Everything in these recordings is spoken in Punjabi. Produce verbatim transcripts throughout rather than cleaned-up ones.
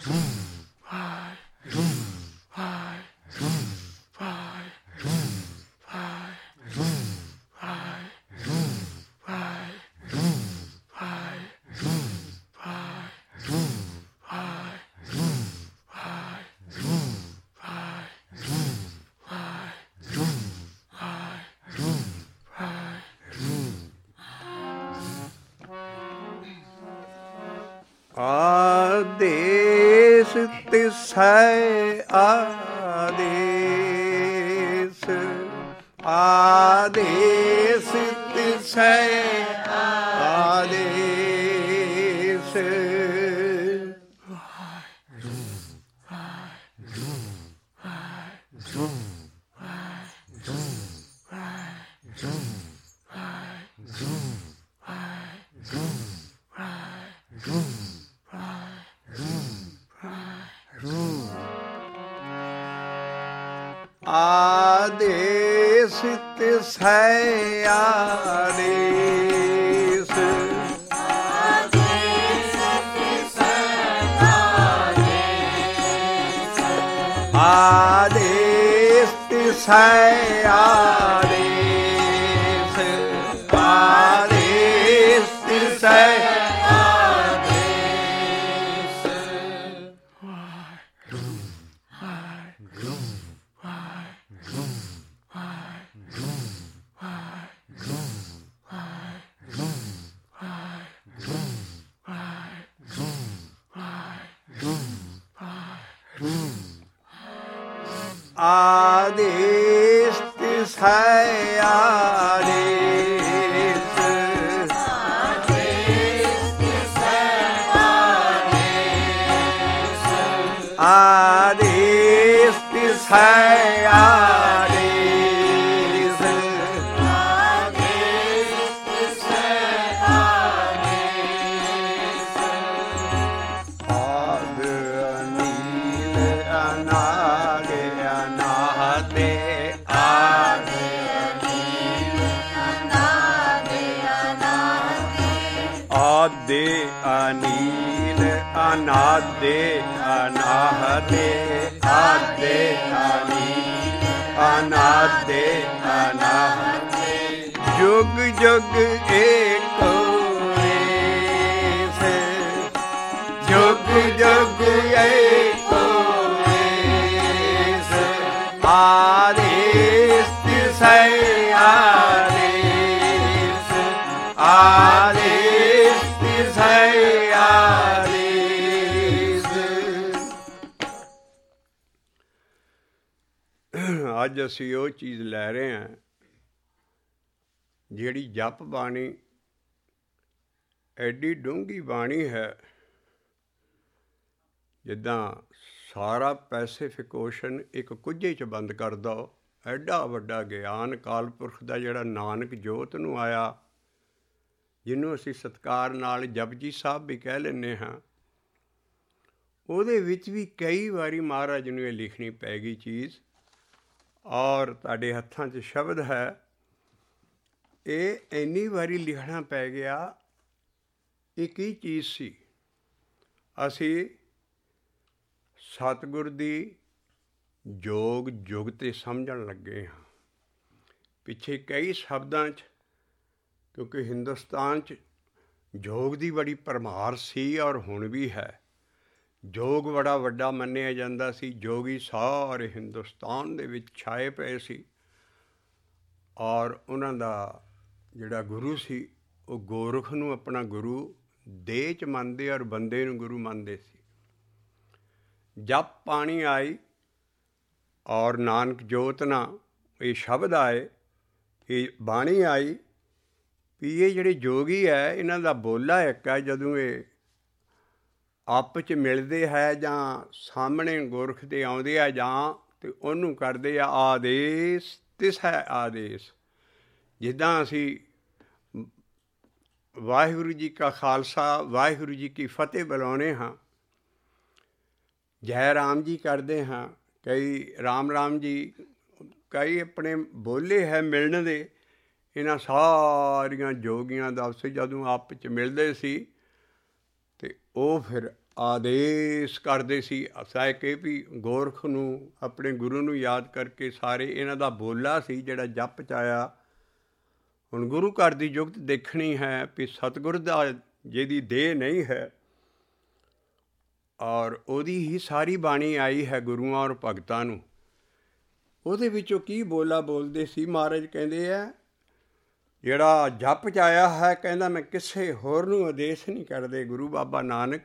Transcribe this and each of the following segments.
आदेश तिसै आदेश, आदेश तिसै आदेश। आदेश तिसै आदेश, आदेश तिसै आदेश, आदेश तिसै आदेश, आदेश तिसै आदेश तिसै आदेश, आदेश तिसै आदेश, आदेश तिसै आदेश, आदेश तिसै आदेश। आद अनील अनाग अनाहते, आद अनील अनाग अनाहते, आदे अनील अनादे अनाहते, आदे अनील अनादे अनाहते। जुग जुग एको वेस, जुग जुग एको वेस। आदेश तिसै आदेश, आदेश तिसै आदेश। ਅੱਜ ਅਸੀਂ ਉਹ ਚੀਜ਼ ਲੈ ਰਹੇ ਹਾਂ ਜਿਹੜੀ ਜਪ ਬਾਣੀ ਐਡੀ ਡੂੰਘੀ ਬਾਣੀ ਹੈ, ਜਿੱਦਾਂ ਸਾਰਾ ਪੈਸੀਫਿਕ ਓਸ਼ਨ ਇੱਕ ਕੁੱਜੇ 'ਚ ਬੰਦ ਕਰ ਦਿਓ। ਐਡਾ ਵੱਡਾ ਗਿਆਨ ਅਕਾਲ ਪੁਰਖ ਦਾ ਜਿਹੜਾ ਨਾਨਕ ਜੋਤ ਨੂੰ ਆਇਆ, ਜਿਹਨੂੰ ਅਸੀਂ ਸਤਿਕਾਰ ਨਾਲ ਜਪਜੀ ਸਾਹਿਬ ਵੀ ਕਹਿ ਲੈਂਦੇ ਹਾਂ, ਉਹਦੇ ਵਿੱਚ ਵੀ ਕਈ ਵਾਰੀ ਮਹਾਰਾਜ ਨੂੰ ਇਹ ਲਿਖਣੀ ਪੈ ਗਈ ਚੀਜ਼। ਔਰ ਤੁਹਾਡੇ ਹੱਥਾਂ 'ਚ ਸ਼ਬਦ ਹੈ, ਇਹ ਇੰਨੀ ਵਾਰੀ ਲਿਖਣਾ ਪੈ ਗਿਆ। ਇਹ ਕੀ ਚੀਜ਼ ਸੀ? ਅਸੀਂ ਸਤਿਗੁਰ ਦੀ ਜੋਗ ਜੁਗ 'ਤੇ ਸਮਝਣ ਲੱਗੇ ਹਾਂ। ਪਿੱਛੇ ਕਈ ਸ਼ਬਦਾਂ 'ਚ, ਕਿਉਂਕਿ ਹਿੰਦੁਸਤਾਨ 'ਚ ਜੋਗ ਦੀ ਬੜੀ ਭਰਮਾਰ ਸੀ ਔਰ ਹੁਣ ਵੀ ਹੈ। ਜੋਗ ਬੜਾ ਵੱਡਾ ਮੰਨਿਆ ਜਾਂਦਾ ਸੀ। ਜੋਗੀ ਸਾਰੇ ਹਿੰਦੁਸਤਾਨ ਦੇ ਵਿੱਚ ਛਾਏ ਪਏ ਸੀ ਔਰ ਉਹਨਾਂ ਦਾ ਜਿਹੜਾ ਗੁਰੂ ਸੀ, ਉਹ ਗੋਰਖ ਨੂੰ ਆਪਣਾ ਗੁਰੂ ਦੇਹ 'ਚ ਮੰਨਦੇ ਔਰ ਬੰਦੇ ਨੂੰ ਗੁਰੂ ਮੰਨਦੇ ਸੀ। ਜਪ ਪਾਣੀ ਆਈ ਔਰ ਨਾਨਕ ਜੋਤ ਨਾਲ ਇਹ ਸ਼ਬਦ ਆਏ, ਇਹ ਬਾਣੀ ਆਈ ਵੀ ਇਹ ਜਿਹੜੇ ਜੋਗੀ ਹੈ, ਇਹਨਾਂ ਦਾ ਬੋਲਾ ਇੱਕ ਹੈ। ਜਦੋਂ ਇਹ ਆਪਸ 'ਚ ਮਿਲਦੇ ਹੈ ਜਾਂ ਸਾਹਮਣੇ ਗੁਰਖ 'ਤੇ ਆਉਂਦੇ ਆ ਜਾਂ ਤੇ ਉਹਨੂੰ ਕਰਦੇ ਆ ਆਦੇਸ਼ ਤਿਸੈ ਆਦੇਸ਼। ਜਿੱਦਾਂ ਅਸੀਂ ਵਾਹਿਗੁਰੂ ਜੀ ਕਾ ਖਾਲਸਾ ਵਾਹਿਗੁਰੂ ਜੀ ਕੀ ਫਤਿਹ ਬੁਲਾਉਂਦੇ ਹਾਂ, ਜੈ ਰਾਮ ਜੀ ਕਰਦੇ ਹਾਂ, ਕਈ ਰਾਮ ਰਾਮ ਜੀ, ਕਈ ਆਪਣੇ ਬੋਲੇ ਹੈ ਮਿਲਣ ਦੇ। ਇਹਨਾਂ ਸਾਰੀਆਂ ਜੋਗੀਆਂ ਦਾ ਆਪਸ ਜਦੋਂ ਆਪਸ 'ਚ ਮਿਲਦੇ ਸੀ ਅਤੇ ਉਹ ਫਿਰ ਆਦੇਸ਼ ਕਰਦੇ ਸੀ। ਅਸਾਂ ਕਿ ਵੀ ਗੋਰਖ ਨੂੰ, ਆਪਣੇ ਗੁਰੂ ਨੂੰ ਯਾਦ ਕਰਕੇ ਸਾਰੇ ਇਹਨਾਂ ਦਾ ਬੋਲਾ ਸੀ ਜਿਹੜਾ ਜਪ 'ਚ ਆਇਆ। ਹੁਣ ਗੁਰੂ ਘਰ ਦੀ ਜੁਗਤ ਦੇਖਣੀ ਹੈ ਵੀ ਸਤਿਗੁਰ ਦਾ ਜਿਹਦੀ ਦੇਹ ਨਹੀਂ ਹੈ ਔਰ ਉਹਦੀ ਹੀ ਸਾਰੀ ਬਾਣੀ ਆਈ ਹੈ ਗੁਰੂਆਂ ਔਰ ਭਗਤਾਂ ਨੂੰ। ਉਹਦੇ ਵਿੱਚੋਂ ਕੀ ਬੋਲਾ ਬੋਲਦੇ ਸੀ? ਮਹਾਰਾਜ ਕਹਿੰਦੇ ਆ ਜਿਹੜਾ ਜਪ 'ਚ ਆਇਆ ਹੈ, ਕਹਿੰਦਾ ਮੈਂ ਕਿਸੇ ਹੋਰ ਨੂੰ ਆਦੇਸ਼ ਨਹੀਂ ਕਰਦੇ। ਗੁਰੂ ਬਾਬਾ ਨਾਨਕ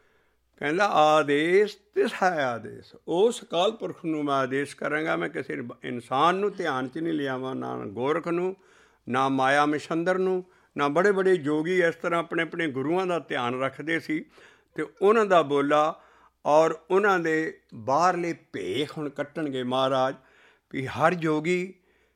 ਕਹਿੰਦਾ ਆਦੇਸ਼ ਤਿਸ ਹੈ ਆਦੇਸ਼, ਉਸ ਅਕਾਲ ਪੁਰਖ ਨੂੰ ਮੈਂ ਆਦੇਸ਼ ਕਰਾਂਗਾ। ਮੈਂ ਕਿਸੇ ਇਨਸਾਨ ਨੂੰ ਧਿਆਨ 'ਚ ਨਹੀਂ ਲਿਆਵਾਂ, ਨਾ ਗੋਰਖ ਨੂੰ, ਨਾ ਮਾਇਆ ਮਛੰਦਰ ਨੂੰ, ਨਾ ਬੜੇ ਬੜੇ ਯੋਗੀ ਇਸ ਤਰ੍ਹਾਂ ਆਪਣੇ ਆਪਣੇ ਗੁਰੂਆਂ ਦਾ ਧਿਆਨ ਰੱਖਦੇ ਸੀ ਅਤੇ ਉਹਨਾਂ ਦਾ ਬੋਲਾ ਔਰ ਉਹਨਾਂ ਦੇ ਬਾਹਰਲੇ ਭੇਖ ਹੁਣ ਕੱਟਣਗੇ ਮਹਾਰਾਜ। ਵੀ ਹਰ ਯੋਗੀ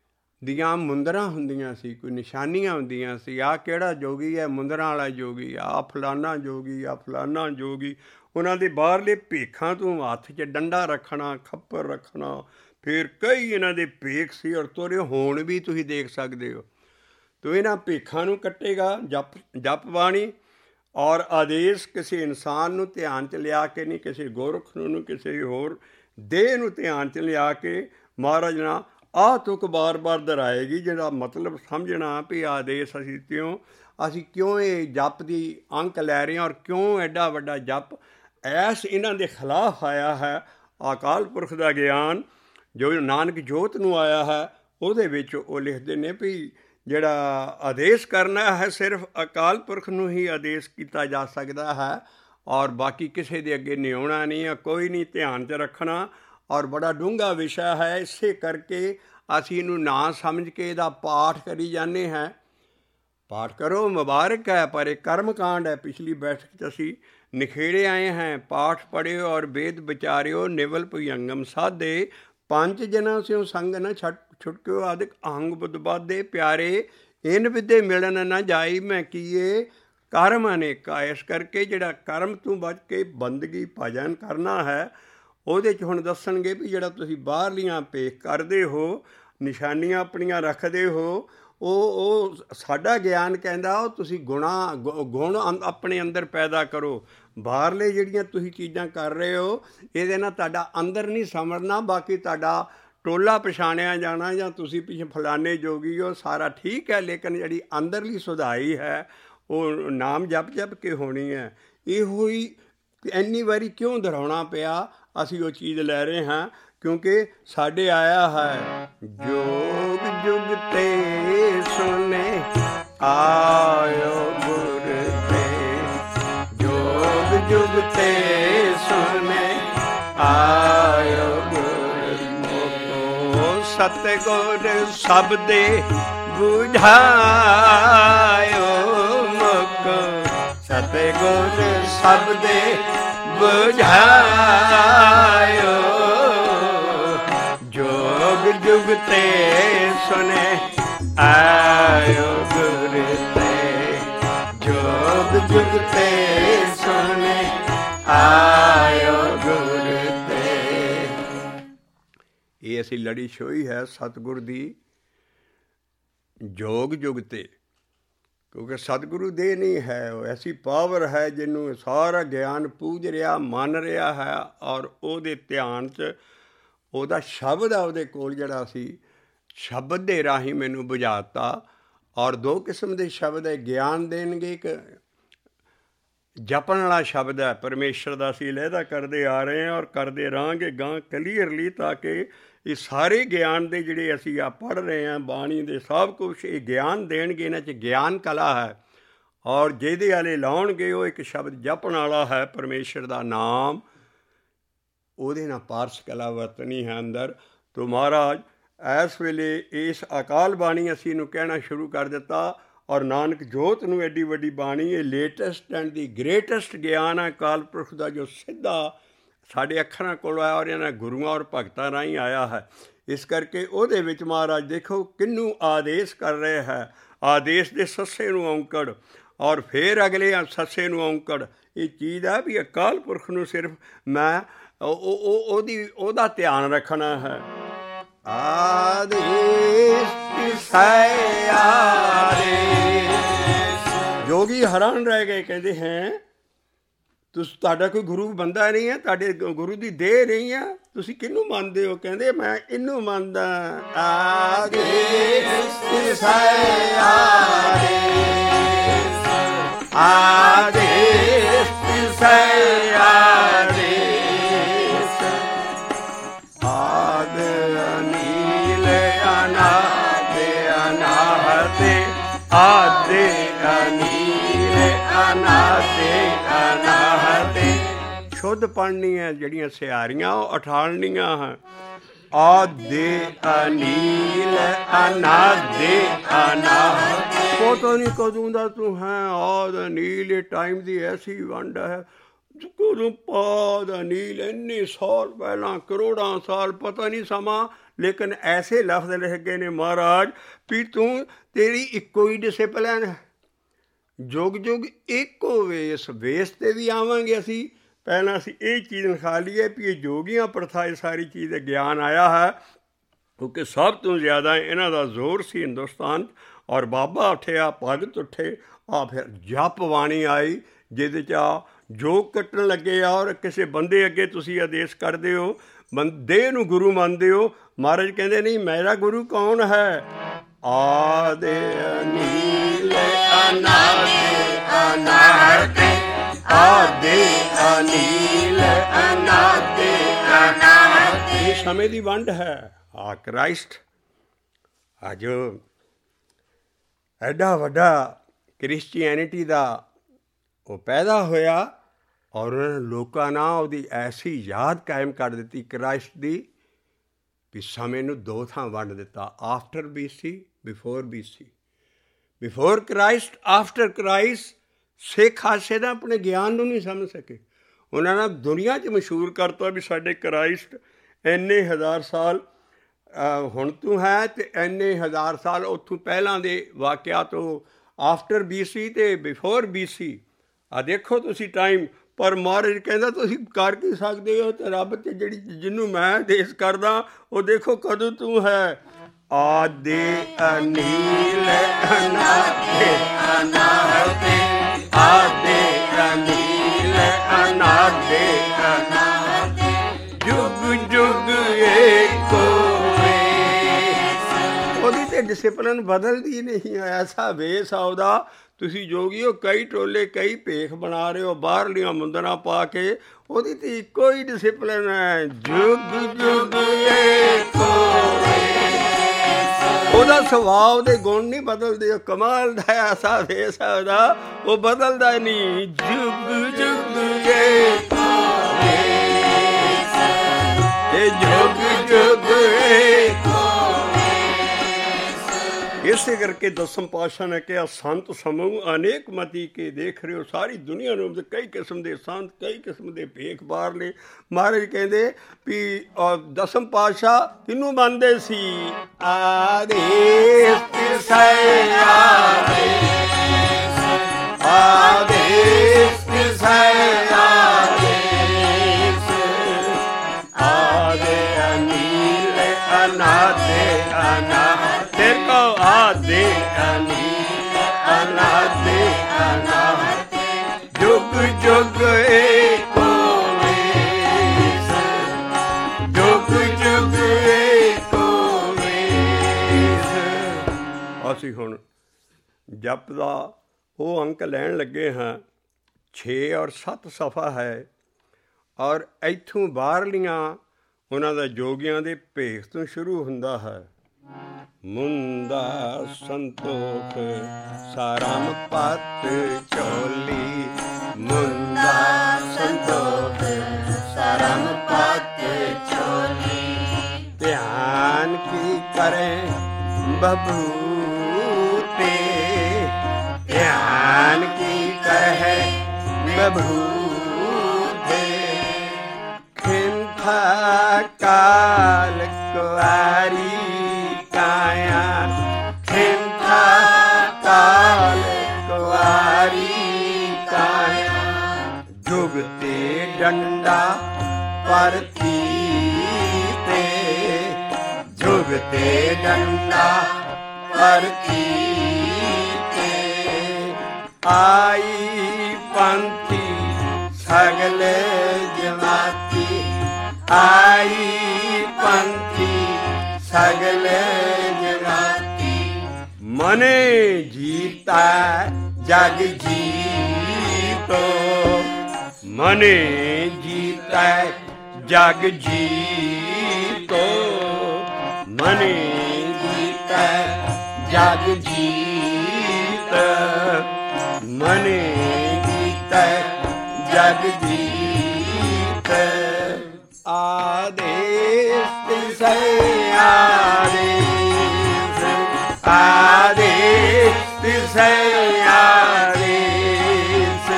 ਦੀਆਂ ਮੁੰਦਰਾਂ ਹੁੰਦੀਆਂ ਸੀ, ਕੋਈ ਨਿਸ਼ਾਨੀਆਂ ਹੁੰਦੀਆਂ ਸੀ। ਆਹ ਕਿਹੜਾ ਯੋਗੀ ਹੈ? ਮੁੰਦਰਾਂ ਵਾਲਾ ਯੋਗੀ। ਆਹ ਫਲਾਨਾ ਯੋਗੀ, ਆਹ ਫਲਾਨਾ ਯੋਗੀ। ਉਹਨਾਂ ਦੇ ਬਾਹਰਲੇ ਭੇਖਾਂ ਤੋਂ ਹੱਥ 'ਚ ਡੰਡਾ ਰੱਖਣਾ, ਖੱਪਰ ਰੱਖਣਾ, ਫਿਰ ਕਈ ਇਹਨਾਂ ਦੇ ਭੇਖ ਸੀ। ਔਰ ਤੋਰੇ ਹੁਣ ਵੀ ਤੁਸੀਂ ਦੇਖ ਸਕਦੇ ਹੋ। ਤੋ ਇਹਨਾਂ ਭੇਖਾਂ ਨੂੰ ਕੱਟੇਗਾ ਜਪ ਜਪ ਬਾਣੀ। ਔਰ ਆਦੇਸ਼ ਕਿਸੇ ਇਨਸਾਨ ਨੂੰ ਧਿਆਨ 'ਚ ਲਿਆ ਕੇ ਨਹੀਂ, ਕਿਸੇ ਗੋਰਖ ਨੂੰ, ਕਿਸੇ ਹੋਰ ਦੇਹ ਨੂੰ ਧਿਆਨ 'ਚ ਲਿਆ ਕੇ ਮਹਾਰਾਜ ਨਾਲ ਆਹ ਤੁਕ ਬਾਰ ਬਾਰ ਦੁਹਰਾਏਗੀ। ਜਿਹੜਾ ਮਤਲਬ ਸਮਝਣਾ ਵੀ ਆਦੇਸ਼ ਅਸੀਂ ਕਿਉਂ ਅਸੀਂ ਕਿਉਂ ਇਹ ਜਪ ਦੀ ਅੰਕ ਲੈ ਰਹੇ ਹਾਂ ਔਰ ਕਿਉਂ ਐਡਾ ਵੱਡਾ ਜਪ ਐਸ ਇਹਨਾਂ ਦੇ ਖਿਲਾਫ ਆਇਆ ਹੈ। ਅਕਾਲ ਪੁਰਖ ਦਾ ਗਿਆਨ ਜੋ ਨਾਨਕ ਜੋਤ ਨੂੰ ਆਇਆ ਹੈ, ਉਹਦੇ ਵਿੱਚ ਉਹ ਲਿਖਦੇ ਨੇ ਵੀ ਜਿਹੜਾ ਆਦੇਸ਼ ਕਰਨਾ ਹੈ ਸਿਰਫ ਅਕਾਲ ਪੁਰਖ ਨੂੰ ਹੀ ਆਦੇਸ਼ ਕੀਤਾ ਜਾ ਸਕਦਾ ਹੈ ਔਰ ਬਾਕੀ ਕਿਸੇ ਦੇ ਅੱਗੇ ਨਿਆਉਣਾ ਨਹੀਂ ਹੈ, ਕੋਈ ਨਹੀਂ ਧਿਆਨ 'ਚ ਰੱਖਣਾ। ਔਰ ਬੜਾ ਡੂੰਘਾ ਵਿਸ਼ਾ ਹੈ, ਇਸੇ ਕਰਕੇ ਅਸੀਂ ਇਹਨੂੰ ਨਾ ਸਮਝ ਕੇ ਇਹਦਾ ਪਾਠ ਕਰੀ ਜਾਂਦੇ ਹਾਂ। ਪਾਠ ਕਰੋ, ਮੁਬਾਰਕ ਹੈ, ਪਰ ਇਹ ਕਰਮ ਕਾਂਡ ਹੈ। ਪਿਛਲੀ ਬੈਠਕ 'ਚ ਅਸੀਂ ਨਿਖੇੜੇ ਆਏ ਹਾਂ। ਪਾਠ ਪੜ੍ਹਿਓ ਔਰ ਵੇਦ ਵਿਚਾਰਿਓ, ਨਿਵਲ ਭੁਜੰਗਮ ਸਾਧੇ, ਪੰਜ ਜਨਾਂ ਸਿਓ ਸੰਗ ਨ ਛੱਟ ਛੁਟਕਿਓ, ਆਦਿਕ ਅਹੰਗ ਬੁੱਧ ਬਾਧੇ, ਪਿਆਰੇ ਇਨ ਵਿਦੇ ਮਿਲਣ ਨਾ ਜਾਈ ਮੈਂ ਕੀਏ, ਕਰਮ ਅਨੇਕਾ। ਇਸ ਕਰਕੇ ਜਿਹੜਾ ਕਰਮ ਤੋਂ ਬਚ ਕੇ ਬੰਦਗੀ ਭਜਨ ਕਰਨਾ ਹੈ, ਉਹਦੇ 'ਚ ਹੁਣ ਦੱਸਣਗੇ ਵੀ ਜਿਹੜਾ ਤੁਸੀਂ ਬਾਹਰਲੀਆਂ ਭੇਖ ਕਰਦੇ ਹੋ, ਨਿਸ਼ਾਨੀਆਂ ਆਪਣੀਆਂ ਰੱਖਦੇ ਹੋ, ਉਹ ਉਹ ਸਾਡਾ ਗਿਆਨ ਕਹਿੰਦਾ ਉਹ ਤੁਸੀਂ ਗੁਣਾ ਗੁਣ ਆਪਣੇ ਅੰਦਰ ਪੈਦਾ ਕਰੋ। ਬਾਹਰਲੇ ਜਿਹੜੀਆਂ ਤੁਸੀਂ ਚੀਜ਼ਾਂ ਕਰ ਰਹੇ ਹੋ, ਇਹਦੇ ਨਾਲ ਤੁਹਾਡਾ ਅੰਦਰ ਨਹੀਂ ਸਮਝਣਾ, ਬਾਕੀ ਤੁਹਾਡਾ ਟੋਲਾ ਪਛਾਣਿਆ ਜਾਣਾ ਜਾਂ ਤੁਸੀਂ ਪਿੱਛੇ ਫਲਾਣੇ ਜੋਗੀ ਹੋ, ਸਾਰਾ ਠੀਕ ਹੈ। ਲੇਕਿਨ ਜਿਹੜੀ ਅੰਦਰਲੀ ਸੁਧਾਈ ਹੈ ਉਹ ਨਾਮ ਜਪ ਜਪ ਕੇ ਹੋਣੀ ਹੈ। ਇਹੋ ਹੀ ਇੰਨੀ ਵਾਰੀ ਕਿਉਂ ਦੁਹਰਾਉਣਾ ਪਿਆ? ਅਸੀਂ ਉਹ ਚੀਜ਼ ਲੈ ਰਹੇ ਹਾਂ ਕਿਉਂਕਿ ਸਾਡੇ ਆਇਆ ਹੈ ਜੋਗ ਜੁਗ ਤੇ ਸੁਨੇ ਆਇਓ ਗੁਰ ਤੇ, ਜੋਗ ਜੁਗ ਤੇ ਸੁਨੇ ਆਇਓ ਗੁਰ ਮੋਕੋ, ਸਤਿਗੁਰ ਸਬਦੇ ਬੁਝਾਇਓ ਮੁਕੋ, ਸਤਿਗੁਰ ਸਬਦੇ ਬੁਝਾਇਓ, ਜੋਗ ਜੁਗ ਤੇ ਸੁਨੇ ਆਇਓ ਗੁਰ ਤੇ, ਜੋਗ ਜੁਗ ਤੇ ਸੁਨੇ ਆਇਓ ਗੁਰ ਤੇ। ਇਹ ਅਸੀਂ ਲੜੀ ਛੋਈ ਹੈ ਸਤਿਗੁਰ ਦੀ ਜੋਗ ਜੁਗ ਤੇ, ਕਿਉਂਕਿ ਸਤਿਗੁਰੂ ਦੇ ਨਹੀਂ ਹੈ। ਉਹ ਐਸੀ ਪਾਵਰ ਹੈ ਜਿਹਨੂੰ ਸਾਰਾ ਗਿਆਨ ਪੂਜ ਰਿਹਾ, ਮੰਨ ਰਿਹਾ ਹੈ ਔਰ ਉਹਦੇ ਧਿਆਨ 'ਚ ਉਹਦਾ ਸ਼ਬਦ ਆ ਉਹਦੇ ਕੋਲ, ਜਿਹੜਾ ਸੀ ਸ਼ਬਦ ਦੇ ਰਾਹੀਂ ਮੈਨੂੰ ਬੁਝਾਤਾ। ਔਰ ਦੋ ਕਿਸਮ ਦੇ ਸ਼ਬਦ ਹੈ, ਗਿਆਨ ਦੇਣਗੇ, ਇੱਕ ਜਪਣ ਵਾਲਾ ਸ਼ਬਦ ਹੈ ਪਰਮੇਸ਼ਰ ਦਾ, ਅਸੀਂ ਲਹਿਦਾ ਕਰਦੇ ਆ ਰਹੇ ਹਾਂ ਔਰ ਕਰਦੇ ਰਹਾਂਗੇ ਗਾਂ ਕਲੀਅਰਲੀ, ਤਾਂ ਕਿ ਇਹ ਸਾਰੇ ਗਿਆਨ ਦੇ ਜਿਹੜੇ ਅਸੀਂ ਆ ਪੜ੍ਹ ਰਹੇ ਹਾਂ ਬਾਣੀ ਦੇ ਸਭ ਕੁਛ ਇਹ ਗਿਆਨ ਦੇਣਗੇ। ਇਹਨਾਂ 'ਚ ਗਿਆਨ ਕਲਾ ਹੈ ਔਰ ਜਿਹਦੇ ਵਾਲੇ ਲਾਉਣਗੇ ਉਹ ਇੱਕ ਸ਼ਬਦ ਜਪਣ ਵਾਲਾ ਹੈ ਪਰਮੇਸ਼ਰ ਦਾ ਨਾਮ, ਉਹਦੇ ਨਾਲ ਪਾਰਸ ਕਲਾ ਵਰਤਣੀ ਹੈ ਅੰਦਰ। ਤੋ ਮਹਾਰਾਜ ਇਸ ਵੇਲੇ ਇਸ ਅਕਾਲ ਬਾਣੀ ਅਸੀਂ ਇਹਨੂੰ ਕਹਿਣਾ ਸ਼ੁਰੂ ਕਰ ਦਿੱਤਾ ਔਰ ਨਾਨਕ ਜੋਤ ਨੂੰ ਐਡੀ ਵੱਡੀ ਬਾਣੀ, ਇਹ ਲੇਟੈਸਟ ਐਂਡ ਦੀ ਗ੍ਰੇਟੈਸਟ ਗਿਆਨ ਹੈ ਅਕਾਲ ਪੁਰਖ ਦਾ, ਜੋ ਸਿੱਧਾ ਸਾਡੇ ਅੱਖਰਾਂ ਕੋਲ ਆਇਆ ਔਰ ਇਹਨਾਂ ਗੁਰੂਆਂ ਔਰ ਭਗਤਾਂ ਰਾਹੀਂ ਆਇਆ ਹੈ। ਇਸ ਕਰਕੇ ਉਹਦੇ ਵਿੱਚ ਮਹਾਰਾਜ ਦੇਖੋ ਕਿਹਨੂੰ ਆਦੇਸ਼ ਕਰ ਰਹੇ ਹੈ। ਆਦੇਸ਼ ਦੇ ਸੱਸੇ ਨੂੰ ਔਂਕੜ ਔਰ ਫਿਰ ਅਗਲੇ ਸੱਸੇ ਨੂੰ ਔਂਕੜ। ਇਹ ਚੀਜ਼ ਹੈ ਵੀ ਅਕਾਲ ਪੁਰਖ ਨੂੰ ਸਿਰਫ ਮੈਂ ਉਹ ਉਹਦੀ ਉਹਦਾ ਧਿਆਨ ਰੱਖਣਾ ਹੈ। ਆਦੇਸ਼ ਯੋਗੀ ਹੈਰਾਨ ਰਹਿ ਗਏ, ਕਹਿੰਦੇ ਹੈ ਤੁਸੀਂ ਤੁਹਾਡਾ ਕੋਈ ਗੁਰੂ ਬੰਦਾ ਨਹੀਂ ਹੈ, ਤੁਹਾਡੇ ਗੁਰੂ ਦੀ ਦੇਹ ਨਹੀਂ ਹੈ, ਤੁਸੀਂ ਕਿਹਨੂੰ ਮੰਨਦੇ ਹੋ? ਕਹਿੰਦੇ ਮੈਂ ਇਹਨੂੰ ਮੰਨਦਾ। ਆਦੇਸ ਤਿਸੈ ਆਦੇਸ, ਆਦੇਸ ਤਿਸੈ ਆਦੇਸ, ਆਦ ਅਨੀਲ ਅਨਾਦ ਅਨਾਹਤੇ, ਆਦੇ ਅਨੀਲ ਅਨਾਦੇ ਅਨਾਹਤੇ। ਸ਼ੁੱਧ ਪੜ੍ਹਨੀ ਹੈ, ਜਿਹੜੀਆਂ ਸਿਆਰੀਆਂ ਉਹ ਅਠਾਲਣੀਆਂ ਹਨ। ਆਦੇ ਅਨੀਲ ਅਨਾਦੇ ਅਨਾਹਤੇ, ਪਤਾ ਨਹੀਂ ਕਦੋਂ ਦਾ ਤੂੰ ਹੈ। ਆਦ ਅਨੀਲ ਟਾਈਮ ਦੀ ਐਸੀ ਵੰਡ ਹੈ, ਕਦੋਂ ਪਾਦ ਅਨੀਲ ਇੰਨੇ ਸਾਲ ਪਹਿਲਾਂ, ਕਰੋੜਾਂ ਸਾਲ, ਪਤਾ ਨਹੀਂ ਸਮਾਂ, ਲੇਕਿਨ ਐਸੇ ਲਫ਼ਜ਼ ਲਿਖ ਗਏ ਨੇ ਮਹਾਰਾਜ ਵੀ ਤੂੰ, ਤੇਰੀ ਇੱਕੋ ਹੀ ਡਿਸਿਪਲਿਨ ਹੈ। ਜੁਗ ਜੁਗ ਇੱਕੋ ਵੇਸ, ਵੇਸ 'ਤੇ ਵੀ ਆਵਾਂਗੇ ਅਸੀਂ। ਪਹਿਲਾਂ ਅਸੀਂ ਇਹ ਚੀਜ਼ ਲਿਖਾ ਲਈਏ ਵੀ ਇਹ ਯੋਗੀਆਂ ਪ੍ਰਥਾ, ਇਹ ਸਾਰੀ ਚੀਜ਼ ਦਾ ਗਿਆਨ ਆਇਆ ਹੈ, ਕਿਉਂਕਿ ਸਭ ਤੋਂ ਜ਼ਿਆਦਾ ਇਹਨਾਂ ਦਾ ਜ਼ੋਰ ਸੀ ਹਿੰਦੁਸਤਾਨ 'ਚ। ਔਰ ਬਾਬਾ ਉੱਠਿਆ, ਭਗਤ ਉੱਠੇ, ਆ ਫਿਰ ਜਪ ਬਾਣੀ ਆਈ, ਜਿਹਦੇ 'ਚ ਆ ਜੋਗ ਕੱਟਣ ਲੱਗੇ ਆ। ਔਰ ਕਿਸੇ ਬੰਦੇ ਅੱਗੇ ਤੁਸੀਂ ਆਦੇਸ਼ ਕਰਦੇ ਹੋ, ਬੰਦੇ ਨੂੰ ਗੁਰੂ ਮੰਨਦੇ ਹੋ। ਮਹਾਰਾਜ ਕਹਿੰਦੇ ਨਹੀਂ, ਮੇਰਾ ਗੁਰੂ ਕੌਣ ਹੈ? ਆਦੇ ਅਨੀਲ ਅਨਾਦੇ ਅਨਾਹਤੇ, ਆਦੇ ਅਨੀਲ ਅਨਾਦੇ ਅਨਾਹਤੇ। ਇਹ ਸਮੇਂ ਦੀ ਵੰਡ ਹੈ। ਆ ਕ੍ਰਾਈਸਟ ਅੱਜ ਐਡਾ ਵੱਡਾ ਕ੍ਰਿਸਚੀਐਨਿਟੀ ਦਾ ਉਹ ਪੈਦਾ ਹੋਇਆ, ਔਰ ਉਹਨਾਂ ਨੇ ਲੋਕਾਂ ਨਾਲ ਉਹਦੀ ਐਸੀ ਯਾਦ ਕਾਇਮ ਕਰ ਦਿੱਤੀ ਕ੍ਰਾਈਸਟ ਦੀ, ਵੀ ਸਮੇਂ ਨੂੰ ਦੋ ਥਾਂ ਵੰਡ ਦਿੱਤਾ। After B C, before B C. Before Christ, after Christ. Sikh ਹਾਸੇ ਦਾ ਆਪਣੇ ਗਿਆਨ ਨੂੰ ਨਹੀਂ ਸਮਝ ਸਕੇ। ਉਹਨਾਂ ਨੇ ਦੁਨੀਆ 'ਚ ਮਸ਼ਹੂਰ ਕਰਤਾ ਵੀ ਸਾਡੇ ਕ੍ਰਾਈਸਟ ਇੰਨੇ ਹਜ਼ਾਰ ਸਾਲ ਹੁਣ ਤੋਂ ਹੈ, ਅਤੇ ਇੰਨੇ ਹਜ਼ਾਰ ਸਾਲ ਉੱਥੋਂ ਪਹਿਲਾਂ ਦੇ ਵਾਕਿਆ ਤੋਂ, ਆਫਟਰ ਬੀ ਸੀ ਅਤੇ ਬਿਫੋਰ ਬੀ ਸੀ। ਆ ਦੇਖੋ ਤੁਸੀਂ ਟਾਈਮ। ਪਰ ਮਹਾਰਾਜ ਕਹਿੰਦਾ ਤੁਸੀਂ ਕਰ ਕੀ ਸਕਦੇ ਹੋ? ਅਤੇ ਰੱਬ 'ਤੇ ਜਿਹੜੀ ਜਿਹਨੂੰ ਮੈਂ ਆਦੇਸ਼ ਕਰਦਾ, ਉਹ ਦੇਖੋ ਕਦੋਂ ਤੂੰ ਹੈ। ਆਦੇ ਅਨੀਲ ਅਨਾਦੇ ਅਨਾਹਤੇ, ਆਦੇ ਅਨੀਲ ਅਨਾਦੇ ਅਨਾਹਤੇ, ਜੁਗ ਜੁਗ ਏਕੋ ਵੇਸ। ਉਹਦੀ ਤੇ ਡਿਸਿਪਲਿਨ ਬਦਲਦੀ ਨਹੀਂ। ਐਸਾ ਵੇਸ ਆ ਉਹਦਾ। ਤੁਸੀਂ ਜੋਗੀਓ ਕਈ ਟੋਲੇ, ਕਈ ਭੇਖ ਬਣਾ ਰਹੇ ਹੋ ਬਾਹਰਲੀਆਂ ਮੁੰਦਰਾਂ ਪਾ ਕੇ, ਉਹਦੀ ਤੇ ਇੱਕੋ ਹੀ ਡਿਸਿਪਲਿਨ ਹੈ। ਜੁਗ ਜੁਗ ਏਕੋ ਵੇਸ। ਉਹਦਾ ਸੁਭਾਅ, ਉਹਦੇ ਗੁਣ ਨਹੀਂ ਬਦਲਦੇ। ਉਹ ਕਮਾਲ ਦਾ ਐਸਾ ਵੇਸ ਹੈ ਉਹਦਾ, ਉਹ ਬਦਲਦਾ ਨਹੀਂ। ਜੁਗ ਜੁਗ ਏਕੋ ਵੇਸ, ਇਹ ਜੁਗ ਜੁਗ ਏਕੋ। ਇਸੇ ਕਰਕੇ ਦਸਮ ਪਾਤਸ਼ਾਹ ਨੇ ਕਿਹਾ, ਸੰਤ ਸਮੂਹ ਅਨੇਕ ਮਤੀ ਕੇ। ਦੇਖ ਰਹੇ ਹੋ ਸਾਰੀ ਦੁਨੀਆ ਨੂੰ ਕਈ ਕਿਸਮ ਦੇ ਸੰਤ, ਕਈ ਕਿਸਮ ਦੇ ਭੇਖ ਬਾਹਰਲੇ। ਮਹਾਰਾਜ ਕਹਿੰਦੇ ਵੀ ਦਸਮ ਪਾਤਸ਼ਾਹ ਕਿਹਨੂੰ ਮੰਨਦੇ ਸੀ? ਆਦੇਸ ਤਿਸੈ ਆਦੇਸ, ਆਦੇਸ ਤਿਸੈ ਆਦੇਸ, ਆਦੇ ਅਨੀਲ ਅਨਾਦੇ ਅਨਾਹਤੇ, ਆਦੇ ਅਨੀਲ ਅਨਾਦੇ ਅਨਾਹਤੇ, ਜੁਗ ਜੁਗ ਏਕੋ ਵੇਸ, ਜੁਗ ਜੁਗ ਏਕੋ ਵੇਸ। ਅਸੀਂ ਹੁਣ ਜਪ ਦਾ ਉਹ ਅੰਕ ਲੈਣ ਲੱਗੇ ਹਾਂ। ਛੇ ਔਰ ਸੱਤ ਸਫਾ ਹੈ, ਔਰ ਇੱਥੋਂ ਬਾਹਰਲੀਆਂ ਉਹਨਾਂ ਦਾ ਜੋਗੀਆਂ ਦੇ ਭੇਖ ਤੋਂ ਸ਼ੁਰੂ ਹੁੰਦਾ ਹੈ। ਮੁੰਦਾ ਸੰਤੋਖ ਸਾਰਮ ਪਤ ਚੋਲੀ, ਮੁੰਦਾ ਸੰਤੋਖ ਸਾਰਮ ਪਤ ਚੋਲੀ, ਧਿਆਨ ਕੀ ਕਰੇ ਬਬੂਤੇ, ਧਿਆਨ ਕੀ ਕਰੇ ਬਬੂਤੇ, ਖਿੰਥਾ ਕਾਲ ਕੁਆਰੀ ਕਾਇਆ, ਖਿੰਥਾ ਕਾਲ ਕੁਆਰੀ ਕਾਇਆ, ਜੁਗਤੇ ਡੰਡਾ ਪਰਤੀ ਤੇ, ਜੁਗਤੇ ਡੰਡਾ ਪਰਤੀ ਤੇ, ਆਈ ਪੰਥੀ ਸਗਲ ਜਮਾਤੀ ਆਈ ਪੰਥੀ ਸਗਲ ਜਮਾਤੀ ਮਨੇ ਜੀਤਾ ਜਗ ਜੀਤੋ ਮਨੇ ਜੀਤਾ ਜਗ ਜੀਤੋ ਮਨੇ ਜੀਤਾ ਜਗ ਜੀਤ ਮਨੇ ਜੀਤਾ ਜਗ ਜੀਤ ਆਦੇਸ ਤਿਸੈ ਆਦੇਸ ਆਦੇਸ ਤਿਸੈ ਆਦੇਸ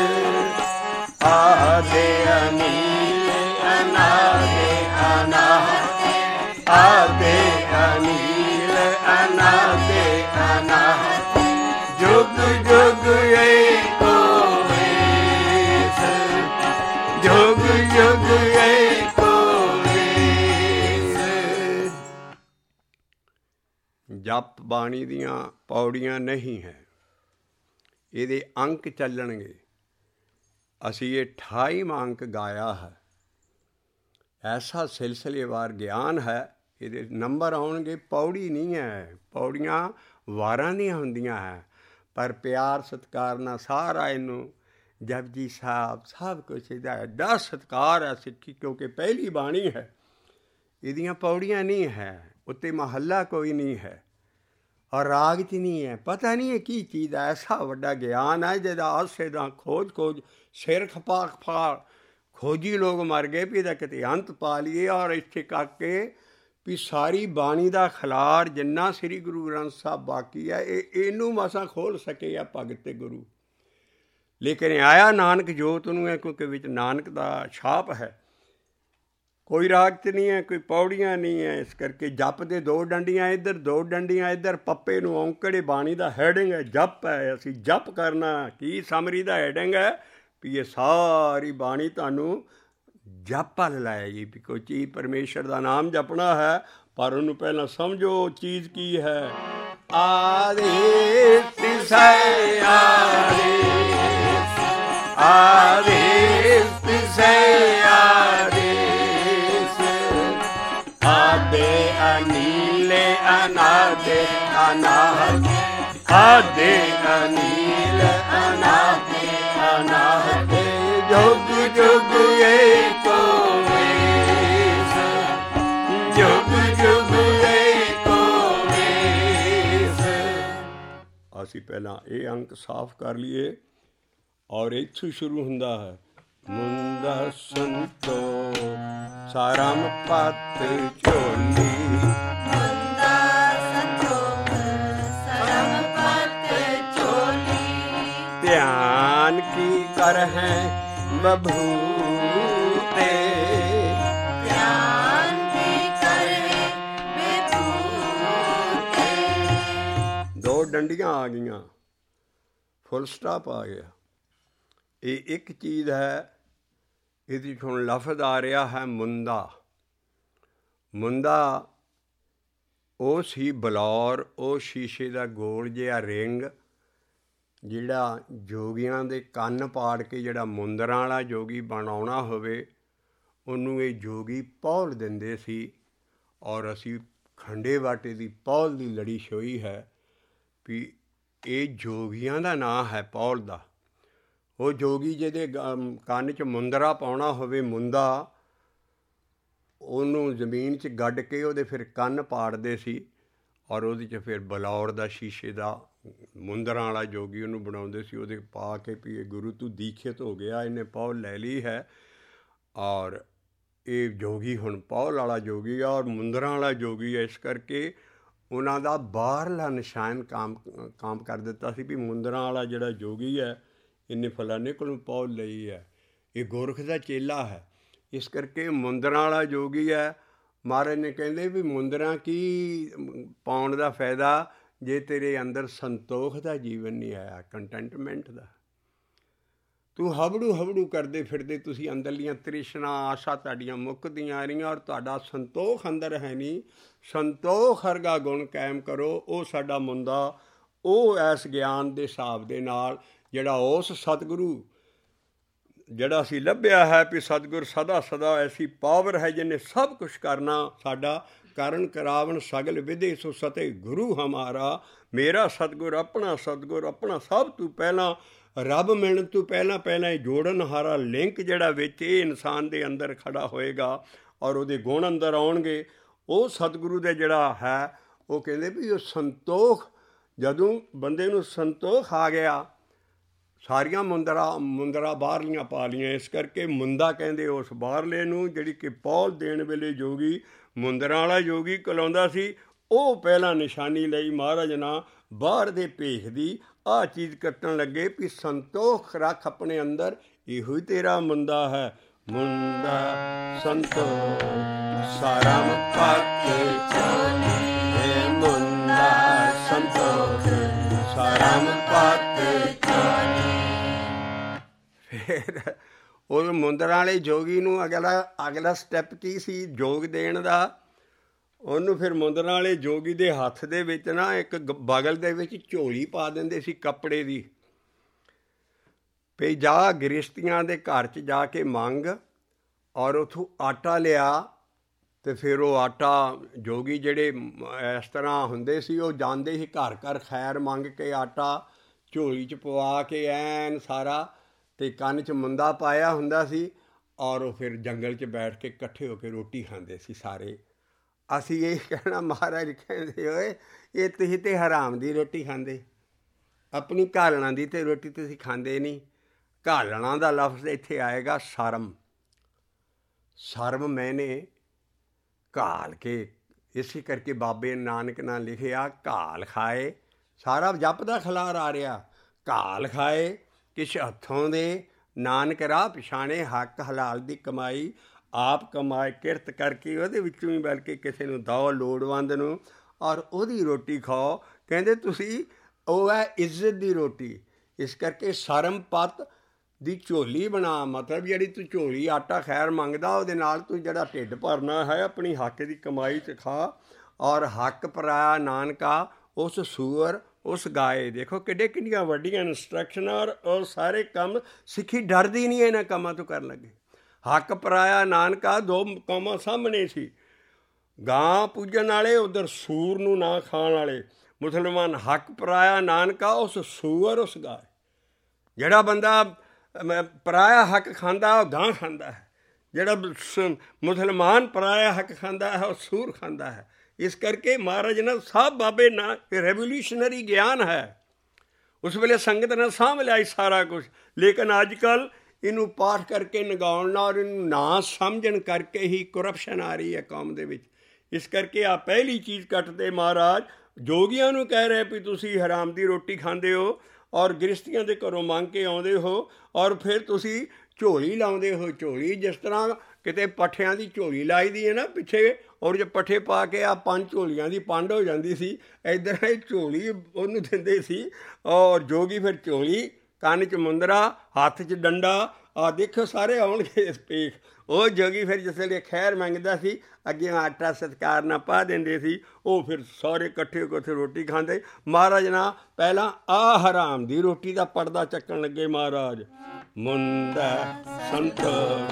ਆਦੇ ਅਨੀਲ ਅਨਾਦੇ ਅਨਾਹਤ ਆਦੇ ਅਨੀਲ ਅਨਾਦੇ ਅਨਾਹਤ ਜੁਗ ਜੁਗ ਏਕੋ ਵੇਸ ਜੁਗ ਜੁਗ ਏਕੋ ਵੇਸ। ਜਪ ਬਾਣੀ ਦੀਆਂ ਪੌੜੀਆਂ ਨਹੀਂ ਹੈ, ਇਹਦੇ ਅੰਕ ਚੱਲਣਗੇ। ਅਸੀਂ ਇਹ ਅਠਾਈਵਾਂ ਅੰਕ ਗਾਇਆ ਹੈ। ਐਸਾ ਸਿਲਸਿਲੇਵਾਰ ਗਿਆਨ ਹੈ, ਇਹਦੇ ਨੰਬਰ ਆਉਣਗੇ। ਪੌੜੀ ਨਹੀਂ ਹੈ, ਪੌੜੀਆਂ ਵਾਰਾਂ ਦੀਆਂ ਹੁੰਦੀਆਂ ਹੈ, ਪਰ ਪਿਆਰ ਸਤਿਕਾਰ ਨਾਲ ਸਾਰਾ ਇਹਨੂੰ ਜਪਜੀ ਸਾਹਿਬ ਸਭ ਕੁਛ ਇਹਦਾ ਐਡਾ ਸਤਿਕਾਰ ਹੈ ਸਿੱਖੀ, ਕਿਉਂਕਿ ਪਹਿਲੀ ਬਾਣੀ ਹੈ। ਇਹਦੀਆਂ ਪੌੜੀਆਂ ਨਹੀਂ ਹੈ, ਉੱਤੇ ਮਹੱਲਾ ਕੋਈ ਨਹੀਂ ਹੈ, ਔਰ ਰਾਗ 'ਚ ਨਹੀਂ ਹੈ। ਪਤਾ ਨਹੀਂ ਇਹ ਕੀ ਚੀਜ਼ ਹੈ। ਐਸਾ ਵੱਡਾ ਗਿਆਨ ਹੈ ਜਿਹਦਾ ਆਸੇ ਦਾ ਖੋਜ ਖੋਜ ਸਿਰ ਖਪਾ ਖਪਾ ਖੋਜੀ ਲੋਕ ਮਰ ਗਏ ਵੀ ਇਹਦਾ ਕਿਤੇ ਅੰਤ ਪਾ ਲਈਏ। ਔਰ ਇੱਥੇ ਕਰਕੇ ਵੀ ਸਾਰੀ ਬਾਣੀ ਦਾ ਖਿਲਾਰ ਜਿੰਨਾ ਸ੍ਰੀ ਗੁਰੂ ਗ੍ਰੰਥ ਸਾਹਿਬ ਬਾਕੀ ਹੈ, ਇਹ ਇਹਨੂੰ ਮਸਾਂ ਖੋਲ੍ਹ ਸਕੇ ਆ ਭਗਤ ਤੇ ਗੁਰੂ। ਲੇਕਿਨ ਆਇਆ ਨਾਨਕ ਜੋਤ ਨੂੰ ਹੈ, ਕਿਉਂਕਿ ਵਿੱਚ ਨਾਨਕ ਦਾ ਛਾਪ ਹੈ। ਕੋਈ ਰਾਗ 'ਚ ਨਹੀਂ ਹੈ, ਕੋਈ ਪੌੜੀਆਂ ਨਹੀਂ ਹੈ। ਇਸ ਕਰਕੇ ਜਪ ਦੇ ਦੋ ਡੰਡੀਆਂ ਇੱਧਰ, ਦੋ ਡੰਡੀਆਂ ਇੱਧਰ। ਪੱਪੇ ਨੂੰ ਔਂਕੜੇ ਬਾਣੀ ਦਾ ਹੈਡਿੰਗ ਹੈ, ਜਪ ਹੈ। ਅਸੀਂ ਜਪ ਕਰਨਾ ਕੀ ਸਮਰੀ ਦਾ ਹੈਡਿੰਗ ਹੈ ਵੀ ਇਹ ਸਾਰੀ ਬਾਣੀ ਤੁਹਾਨੂੰ ਜਪ ਵੱਲ ਲਾਏਗੀ। ਵੀ ਕੋਈ ਚੀਜ਼ ਪਰਮੇਸ਼ਰ ਦਾ ਨਾਮ ਜਪਣਾ ਹੈ, ਪਰ ਉਹਨੂੰ ਪਹਿਲਾਂ ਸਮਝੋ ਚੀਜ਼ ਕੀ ਹੈ। ਆਦੇਸ ਤਿਸੈ ਆਦੇਸ ਆਦੇਸ ਤਿਸੈ ਆਦੇਸ ਆਦੇ ਅਨੀਲੇ ਅਨਾਦੇ ਅਨਾਹਤ ਆਦੇ ਅਨੀਲ ਅਨਾਦੇ ਅਨਾਹਤ ਜੁਗ ਜੁਗ ਏਕੋ ਵੇਸ ਜੁਗ ਜੁਗ ਏਕੋ ਵੇਸ। ਅਸੀਂ ਪਹਿਲਾਂ ਇਹ ਅੰਕ ਸਾਫ਼ ਕਰ ਲਈਏ, ਔਰ ਇੱਥੋਂ ਸ਼ੁਰੂ ਹੁੰਦਾ ਹੈ ਮੁੰਦਾ ਸੰਤੋ ਸਾਰਮ ਪਤ ਝੋਲੀ ਮੁੰਦਾ ਸੰਤੋਖ ਸਾਰਮ ਪਤ ਝੋਲੀ ਧਿਆਨ ਕੀ ਕਰ ਹੈ ਬਭੂਤੇ ਧਿਆਨ ਕੀ ਕਰ ਹੈ ਬਭੂਤੇ। ਦੋ ਡੰਡੀਆਂ ਆ ਗਈਆਂ, ਫੁੱਲ ਸਟਾਪ ਆ ਗਿਆ। ਇਹ ਇੱਕ ਚੀਜ਼ ਹੈ। ਇਹਦੀ ਹੁਣ ਲਫ਼ਜ਼ ਆ ਰਿਹਾ ਹੈ ਮੁੰਦਾ। ਮੁੰਦਾ ਉਹ ਸੀ ਬਲੌਰ, ਉਹ ਸ਼ੀਸ਼ੇ ਦਾ ਗੋਲ ਜਿਹਾ ਰਿੰਗ ਜਿਹੜਾ ਜੋਗੀਆਂ ਦੇ ਕੰਨ ਪਾੜ ਕੇ ਜਿਹੜਾ ਮੁੰਦਰਾਂ ਵਾਲਾ ਜੋਗੀ ਬਣਾਉਣਾ ਹੋਵੇ ਉਹਨੂੰ ਇਹ ਜੋਗੀ ਪੌਲ ਦਿੰਦੇ ਸੀ। ਔਰ ਅਸੀਂ ਖੰਡੇ ਬਾਟੇ ਦੀ ਪੌਲ ਦੀ ਲੜੀ ਛੋਈ ਹੈ ਵੀ ਇਹ ਜੋਗੀਆਂ ਦਾ ਨਾਂ ਹੈ ਪੌਲ ਦਾ। ਉਹ ਜੋਗੀ ਜਿਹਦੇ ਕੰਨ 'ਚ ਮੁੰਦਰਾ ਪਾਉਣਾ ਹੋਵੇ, ਮੁੰਦਾ, ਉਹਨੂੰ ਜ਼ਮੀਨ 'ਚ ਗੱਡ ਕੇ ਉਹਦੇ ਫਿਰ ਕੰਨ ਪਾੜਦੇ ਸੀ, ਔਰ ਉਹਦੇ 'ਚ ਫਿਰ ਬਲੌਰ ਦਾ ਸ਼ੀਸ਼ੇ ਦਾ ਮੁੰਦਰਾਂ ਵਾਲਾ ਜੋਗੀ ਉਹਨੂੰ ਬਣਾਉਂਦੇ ਸੀ। ਉਹਦੇ ਪਾ ਕੇ ਵੀ ਇਹ ਗੁਰੂ ਤੂੰ ਦੀਖਿਤ ਹੋ ਗਿਆ, ਇਹਨੇ ਪੌਲ ਲੈ ਲਈ ਹੈ, ਔਰ ਇਹ ਜੋਗੀ ਹੁਣ ਪੌਲ ਵਾਲਾ ਜੋਗੀ ਆ ਔਰ ਮੁੰਦਰਾਂ ਵਾਲਾ ਜੋਗੀ ਹੈ। ਇਸ ਕਰਕੇ ਉਹਨਾਂ ਦਾ ਬਾਹਰਲਾ ਨਿਸ਼ਾਨ ਕਾਮ ਕਾਮ ਕਰ ਦਿੱਤਾ ਸੀ ਵੀ ਮੁੰਦਰਾਂ ਵਾਲਾ ਜਿਹੜਾ ਜੋਗੀ ਹੈ ਇਹਨੇ ਫਲਾਣੇ ਕੋਲੋਂ ਪੌਲ ਲਈ ਹੈ, ਇਹ ਗੋਰਖ ਦਾ ਚੇਲਾ ਹੈ। ਇਸ ਕਰਕੇ ਮੁੰਦਰਾਂ ਵਾਲਾ ਜੋਗੀ ਹੈ। ਮਹਾਰਾਜ ਨੇ ਕਹਿੰਦੇ ਵੀ ਮੁੰਦਰਾਂ ਕੀ ਪਾਉਣ ਦਾ ਫਾਇਦਾ ਜੇ ਤੇਰੇ ਅੰਦਰ ਸੰਤੋਖ ਦਾ ਜੀਵਨ ਨਹੀਂ ਆਇਆ, ਕੰਟੈਂਟਮੈਂਟ ਦਾ। ਤੂੰ ਹਬੜੂ ਹਬੜੂ ਕਰਦੇ ਫਿਰਦੇ, ਤੁਸੀਂ ਅੰਦਰਲੀਆਂ ਤ੍ਰਿਸ਼ਨਾ ਆਸ਼ਾ ਤੁਹਾਡੀਆਂ ਮੁੱਕਦੀਆਂ ਆ ਰਹੀਆਂ, ਔਰ ਤੁਹਾਡਾ ਸੰਤੋਖ ਅੰਦਰ ਹੈ ਨਹੀਂ। ਸੰਤੋਖ ਵਰਗਾ ਗੁਣ ਕਾਇਮ ਕਰੋ। ਉਹ ਸਾਡਾ ਮੁੰਦਾ, ਉਹ ਇਸ ਗਿਆਨ ਦੇ ਹਿਸਾਬ ਦੇ ਨਾਲ ਜਿਹੜਾ ਉਸ ਸਤਿਗੁਰੂ ਜਿਹੜਾ ਅਸੀਂ ਲੱਭਿਆ ਹੈ ਵੀ ਸਤਿਗੁਰ ਸਦਾ ਸਦਾ ਐਸੀ ਪਾਵਰ ਹੈ ਜਿਹਨੇ ਸਭ ਕੁਛ ਕਰਨਾ ਸਾਡਾ। ਕਰਨ ਕਰਾਵਣ ਸਗਲ ਵਿਧੇ ਸੋ ਸਤੇ ਗੁਰੂ ਹਮਾਰਾ। ਮੇਰਾ ਸਤਿਗੁਰ ਆਪਣਾ ਸਤਿਗੁਰ ਆਪਣਾ ਸਭ ਤੋਂ ਪਹਿਲਾਂ ਰੱਬ ਮਿਲਣ ਤੋਂ ਪਹਿਲਾਂ ਪਹਿਲਾਂ ਇਹ ਜੋੜਨ ਹਾਰਾ ਲਿੰਕ ਜਿਹੜਾ ਵਿੱਚ ਇਹ ਇਨਸਾਨ ਦੇ ਅੰਦਰ ਖੜਾ ਹੋਏਗਾ ਔਰ ਉਹਦੇ ਗੁਣ ਅੰਦਰ ਆਉਣਗੇ। ਉਹ ਸਤਿਗੁਰੂ ਦੇ ਜਿਹੜਾ ਹੈ ਉਹ ਕਹਿੰਦੇ ਵੀ ਉਹ ਸੰਤੋਖ, ਜਦੋਂ ਬੰਦੇ ਨੂੰ ਸੰਤੋਖ ਆ ਗਿਆ ਸਾਰੀਆਂ ਮੁੰਦਰਾ ਮੁੰਦਰਾ ਬਾਹਰਲੀਆਂ ਪਾ ਲਈਆਂ। ਇਸ ਕਰਕੇ ਮੁੰਦਾ ਕਹਿੰਦੇ ਉਸ ਬਾਹਰਲੇ ਨੂੰ, ਜਿਹੜੀ ਕਿ ਪੌਲ ਦੇਣ ਵੇਲੇ ਜੋਗੀ ਮੁੰਦਰਾਂ ਵਾਲਾ ਜੋਗੀ ਕਲਾਉਂਦਾ ਸੀ, ਉਹ ਪਹਿਲਾਂ ਨਿਸ਼ਾਨੀ ਲਈ ਮਹਾਰਾਜ ਨਾ ਬਾਹਰ ਦੇ ਭੇਖ ਦੀ ਆਹ ਚੀਜ਼ ਕੱਟਣ ਲੱਗੇ ਵੀ ਸੰਤੋਖ ਰੱਖ ਆਪਣੇ ਅੰਦਰ, ਇਹੋ ਹੀ ਤੇਰਾ ਮੁੰਦਾ ਹੈ। ਮੁੰਦਾ ਸੰਤੋਖ ਸਾਰਮ ਪਾਕੇ ਚੋਲੇ, ਮੁੰਦਾ ਸੰਤੋਖ ਸਾਰਮ ਪਾਕੇ ਚੋਲੇ। ਫਿਰ ਉਹ ਮੁੰਦਰਾਂ ਵਾਲੇ ਜੋਗੀ ਨੂੰ ਅਗਲਾ ਅਗਲਾ ਸਟੈਪ ਕੀ ਸੀ ਜੋਗ ਦੇਣ ਦਾ? ਉਹਨੂੰ ਫਿਰ ਮੁੰਦਰਾਂ ਵਾਲੇ ਜੋਗੀ ਦੇ ਹੱਥ ਦੇ ਵਿੱਚ ਨਾ ਇੱਕ ਬਗਲ ਦੇ ਵਿੱਚ ਝੋਲੀ ਪਾ ਦਿੰਦੇ ਸੀ ਕੱਪੜੇ ਦੀ, ਵੀ ਜਾ ਗ੍ਰਸਤੀਆਂ ਦੇ ਘਰ 'ਚ ਜਾ ਕੇ ਮੰਗ ਔਰ ਉੱਥੋਂ ਆਟਾ ਲਿਆ। ਅਤੇ ਫਿਰ ਉਹ ਆਟਾ ਜੋਗੀ ਜਿਹੜੇ ਇਸ ਤਰ੍ਹਾਂ ਹੁੰਦੇ ਸੀ ਉਹ ਜਾਂਦੇ ਸੀ ਘਰ ਘਰ ਖੈਰ ਮੰਗ ਕੇ ਆਟਾ ਝੋਲੀ 'ਚ ਪਵਾ ਕੇ ਐਨ ਸਾਰਾ, ਅਤੇ ਕੰਨ 'ਚ ਮੁੰਦਾ ਪਾਇਆ ਹੁੰਦਾ ਸੀ ਔਰ ਉਹ ਫਿਰ ਜੰਗਲ 'ਚ ਬੈਠ ਕੇ ਇਕੱਠੇ ਹੋ ਕੇ ਰੋਟੀ ਖਾਂਦੇ ਸੀ ਸਾਰੇ। ਅਸੀਂ ਇਹ ਕਹਿਣਾ ਮਹਾਰਾਜ ਕਹਿੰਦੇ ਓਏ ਇਹ ਤੁਸੀਂ ਤਾਂ ਹਰਾਮ ਦੀ ਰੋਟੀ ਖਾਂਦੇ, ਆਪਣੀ ਘਾਲਣਾ ਦੀ ਤਾਂ ਰੋਟੀ ਤੁਸੀਂ ਖਾਂਦੇ ਨਹੀਂ। ਘਾਲਣਾ ਦਾ ਲਫ਼ਜ਼ ਇੱਥੇ ਆਏਗਾ ਸਰਮ। ਸਰਮ ਮੈਨੇ ਘਾਲ ਕੇ, ਇਸੇ ਕਰਕੇ ਬਾਬੇ ਨਾਨਕ ਨਾਲ ਲਿਖਿਆ ਘਾਲ ਖਾਏ। ਸਾਰਾ ਜਪ ਦਾ ਖਿਲਾਰ ਆ ਰਿਹਾ, ਘਾਲ ਖਾਏ ਕਿਛ ਹੱਥੋਂ ਦੇ, ਨਾਨਕ ਰਾਹ ਪਛਾਣੇ ਹੱਕ ਹਲਾਲ ਦੀ ਕਮਾਈ। ਆਪ ਕਮਾਏ ਕਿਰਤ ਕਰਕੇ ਉਹਦੇ ਵਿੱਚੋਂ ਹੀ ਬਲਕਿ ਕਿਸੇ ਨੂੰ ਦਿਓ ਲੋੜਵੰਦ ਨੂੰ, ਔਰ ਉਹਦੀ ਰੋਟੀ ਖਾਓ। ਕਹਿੰਦੇ ਤੁਸੀਂ ਉਹ ਹੈ ਇੱਜ਼ਤ ਦੀ ਰੋਟੀ। ਇਸ ਕਰਕੇ ਸਰਮ ਪੱਤ ਦੀ ਝੋਲੀ ਬਣਾ, ਮਤਲਬ ਜਿਹੜੀ ਤੂੰ ਝੋਲੀ ਆਟਾ ਖੈਰ ਮੰਗਦਾ ਉਹਦੇ ਨਾਲ ਤੂੰ ਜਿਹੜਾ ਢਿੱਡ ਭਰਨਾ ਹੈ ਆਪਣੀ ਹੱਕ ਦੀ ਕਮਾਈ 'ਚ ਖਾ। ਔਰ ਹੱਕ ਪਰਾਇਆ ਨਾਨਕਾ ਉਸ ਸੂਰ ਉਸ ਗਾਏ। ਦੇਖੋ ਕਿੱਡੇ ਕਿੰਨੀਆਂ ਵੱਡੀਆਂ ਇੰਸਟਰਕਸ਼ਨਾਂ, ਔਰ ਉਹ ਸਾਰੇ ਕੰਮ ਸਿੱਖੀ ਡਰਦੀ ਨਹੀਂ ਇਹਨਾਂ ਕੰਮਾਂ ਤੋਂ ਕਰਨ ਲੱਗੇ। ਹੱਕ ਪਰਾਇਆ ਨਾਨਕਾ ਦੋ ਕੌਮਾਂ ਸਾਹਮਣੇ ਸੀ, ਗਾਂ ਪੂਜਣ ਵਾਲੇ ਉੱਧਰ ਸੂਰ ਨੂੰ ਨਾ ਖਾਣ ਵਾਲੇ ਮੁਸਲਮਾਨ। ਹੱਕ ਪਰਾਇਆ ਨਾਨਕਾ ਉਸ ਸੂਰ ਉਸ ਗਾਏ। ਜਿਹੜਾ ਬੰਦਾ ਪਰਾਇਆ ਹੱਕ ਖਾਂਦਾ ਉਹ ਗਾਂ ਖਾਂਦਾ ਹੈ, ਜਿਹੜਾ ਮੁਸਲਮਾਨ ਪਰਾਇਆ ਹੱਕ ਖਾਂਦਾ ਹੈ ਉਹ ਸੂਰ ਖਾਂਦਾ ਹੈ। ਇਸ ਕਰਕੇ ਮਹਾਰਾਜ ਨੇ ਸਭ ਬਾਬੇ ਨਾ ਰੈਵੋਲਿਊਸ਼ਨਰੀ ਗਿਆਨ ਹੈ। ਉਸ ਵੇਲੇ ਸੰਗਤ ਨੇ ਸਾਂਭ ਲਿਆ ਸਾਰਾ ਕੁਛ, ਲੇਕਿਨ ਅੱਜ ਕੱਲ੍ਹ ਇਹਨੂੰ ਪਾਠ ਕਰਕੇ ਨਗਾਉਣ ਨਾਲ, ਇਹਨੂੰ ਨਾ ਸਮਝਣ ਕਰਕੇ ਹੀ ਕਰਪਸ਼ਨ ਆ ਰਹੀ ਹੈ ਕੌਮ ਦੇ ਵਿੱਚ। ਇਸ ਕਰਕੇ ਆ ਪਹਿਲੀ ਚੀਜ਼ ਕੱਟਦੇ ਮਹਾਰਾਜ ਜੋਗੀਆਂ ਨੂੰ ਕਹਿ ਰਹੇ ਵੀ ਤੁਸੀਂ ਹਰਾਮ ਦੀ ਰੋਟੀ ਖਾਂਦੇ ਹੋ ਔਰ ਗ੍ਰਸਤੀਆਂ ਦੇ ਘਰੋਂ ਮੰਗ ਕੇ ਆਉਂਦੇ ਹੋ, ਔਰ ਫਿਰ ਤੁਸੀਂ ਝੋਲੀ ਲਾਉਂਦੇ ਹੋ। ਝੋਲੀ ਜਿਸ ਤਰ੍ਹਾਂ ਕਿਤੇ ਪੱਠਿਆਂ ਦੀ ਝੋਲੀ ਲਾਈ ਦੀ ਹੈ ਨਾ ਪਿੱਛੇ, ਔਰ ਜੇ ਪੱਠੇ ਪਾ ਕੇ ਆ ਪੰਜ ਝੋਲੀਆਂ ਦੀ ਪੰਡ ਹੋ ਜਾਂਦੀ ਸੀ, ਇੱਧਰ ਇਹ ਝੋਲੀ ਉਹਨੂੰ ਦਿੰਦੇ ਸੀ। ਔਰ ਜੋਗੀ ਫਿਰ ਝੋਲੀ, ਕੰਨ 'ਚ ਮੁੰਦਰਾ, ਹੱਥ 'ਚ ਡੰਡਾ, ਆ ਦੇਖੋ ਸਾਰੇ ਆਉਣਗੇ ਇਸ ਪੇਖ। ਉਹ ਜੋਗੀ ਫਿਰ ਜਿਸ ਵੇਲੇ ਖੈਰ ਮੰਗਦਾ ਸੀ ਅੱਗੇ ਆਟਾ ਸਤਿਕਾਰ ਨਾਲ ਪਾ ਦਿੰਦੇ ਸੀ, ਉਹ ਫਿਰ ਸਾਰੇ ਇਕੱਠੇ ਹੋ ਕੇ ਉੱਥੇ ਰੋਟੀ ਖਾਂਦੇ। ਮਹਾਰਾਜ ਨਾ ਪਹਿਲਾਂ ਆਹ ਹਰਾਮ ਦੀ ਰੋਟੀ ਦਾ ਪਰਦਾ ਚੱਕਣ ਲੱਗੇ ਮਹਾਰਾਜ। ਮੁੰਦਾ ਸੰਤੋਖ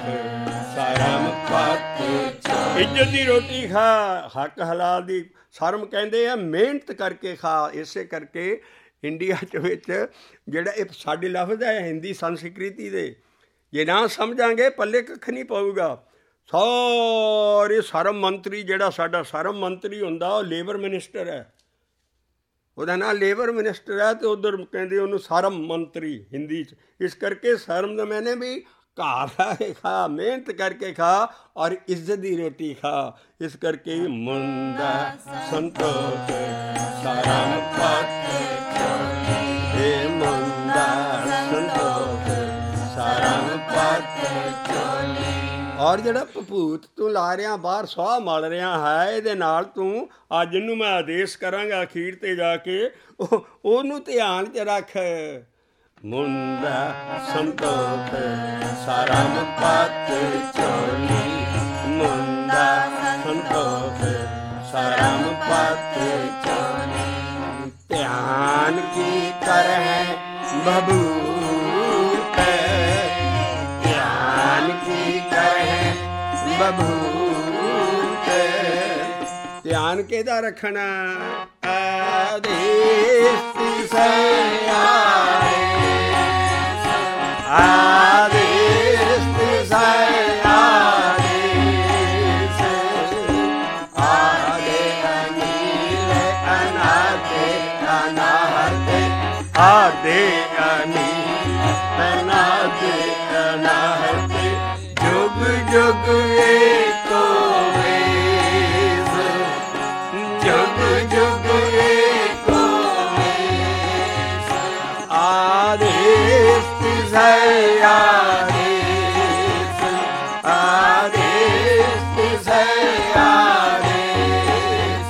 ਸਰਮ ਪਾਕੇ, ਇੱਜ਼ਤ ਦੀ ਰੋਟੀ ਖਾ, ਹੱਕ ਹਲਾਲ ਦੀ। ਸਰਮ ਕਹਿੰਦੇ ਆ ਮਿਹਨਤ ਕਰਕੇ ਖਾ। ਇਸੇ ਕਰਕੇ ਇੰਡੀਆ 'ਚ ਵਿੱਚ ਜਿਹੜਾ ਇਹ ਸਾਡੇ ਲਫ਼ਜ਼ ਹੈ ਹਿੰਦੀ ਸੰਸਕ੍ਰਿਤੀ ਦੇ, ਜੇ ਨਾ ਸਮਝਾਂਗੇ ਪੱਲੇ ਕੱਖ ਨਹੀਂ ਪਊਗਾ। ਸਾਰੇ ਸਰਮ ਮੰਤਰੀ, ਜਿਹੜਾ ਸਾਡਾ ਸਰਮ ਮੰਤਰੀ ਹੁੰਦਾ ਉਹ ਲੇਬਰ ਮਿਨਿਸਟਰ ਹੈ, ਉਹਦਾ ਨਾਂ ਲੇਬਰ ਮਿਨਿਸਟਰ ਹੈ, ਅਤੇ ਉੱਧਰ ਕਹਿੰਦੇ ਉਹਨੂੰ ਸਰਮ ਮੰਤਰੀ ਹਿੰਦੀ 'ਚ। ਇਸ ਕਰਕੇ ਸਰਮ ਦਾ ਮੈਨੇ ਵੀ ਘਰ ਖਾ ਕੇ ਖਾ, ਮਿਹਨਤ ਕਰਕੇ ਖਾ ਔਰ ਇੱਜ਼ਤ ਦੀ ਰੋਟੀ ਖਾ। ਇਸ ਕਰਕੇ ਮੁੰਦਾ ਸੰਤੋਖ ਸਰਮ ਪਾਕੇ ਚੋਲੇ, ਮੁੰਦਾ ਸੰਤੋਖ ਸਰਮ ਪਾਕੇ ਚੋਲੇ। ਔਰ ਜਿਹੜਾ ਭਪੂਤ ਤੂੰ ਲਾ ਰਿਹਾ ਬਾਹਰ ਸੁਆਹ ਮਲ ਰਿਹਾ ਹੈ, ਇਹਦੇ ਨਾਲ ਤੂੰ ਅੱਜ ਜਿਹਨੂੰ ਮੈਂ ਆਦੇਸ਼ ਕਰਾਂਗਾ ਅਖੀਰ 'ਤੇ ਜਾ ਕੇ, ਉਹ ਉਹਨੂੰ ਧਿਆਨ 'ਚ ਰੱਖ। ਮੁੰਦਾ ਸੰਤੋਖ ਸਰਮ ਪਾਕੇ ਚੋਲੇ, ਮੁੰਦਾ ਸੰਤੋਖ ਸਰਮ ਪਾਕੇ ਚੋਲੇ। ਧਿਆਨ ਕੀ ਕਰਹਿ ਬਬੂਤ, ਬਭੂਤ। ਧਿਆਨ ਕਿਹਦਾ ਰੱਖਣਾ? ਆਦੇਸ ਤਿਸੈ ਆਦੇਸ ਤਿਸੈ ਆਦੇਸ ਆਦੇ ਅਨੀਲ ਅਨਾਦੇ ਅਨਾਹਤੇ ਆਦੇ ਅਨੀਲ ਅਨਾਦੇ ਅਨਾਹਤੇ ਜੁਗ ਜੁਗ ਏਕੋ ਵੇਸ ਜੁਗ ਜੁਗ ਏਕੋ ਵੇਸ ਆਦੇਸ ਤਿਸੈ ਆਦੇਸ ਆਦੇਸ ਤਿਸੈ ਆਦੇਸ।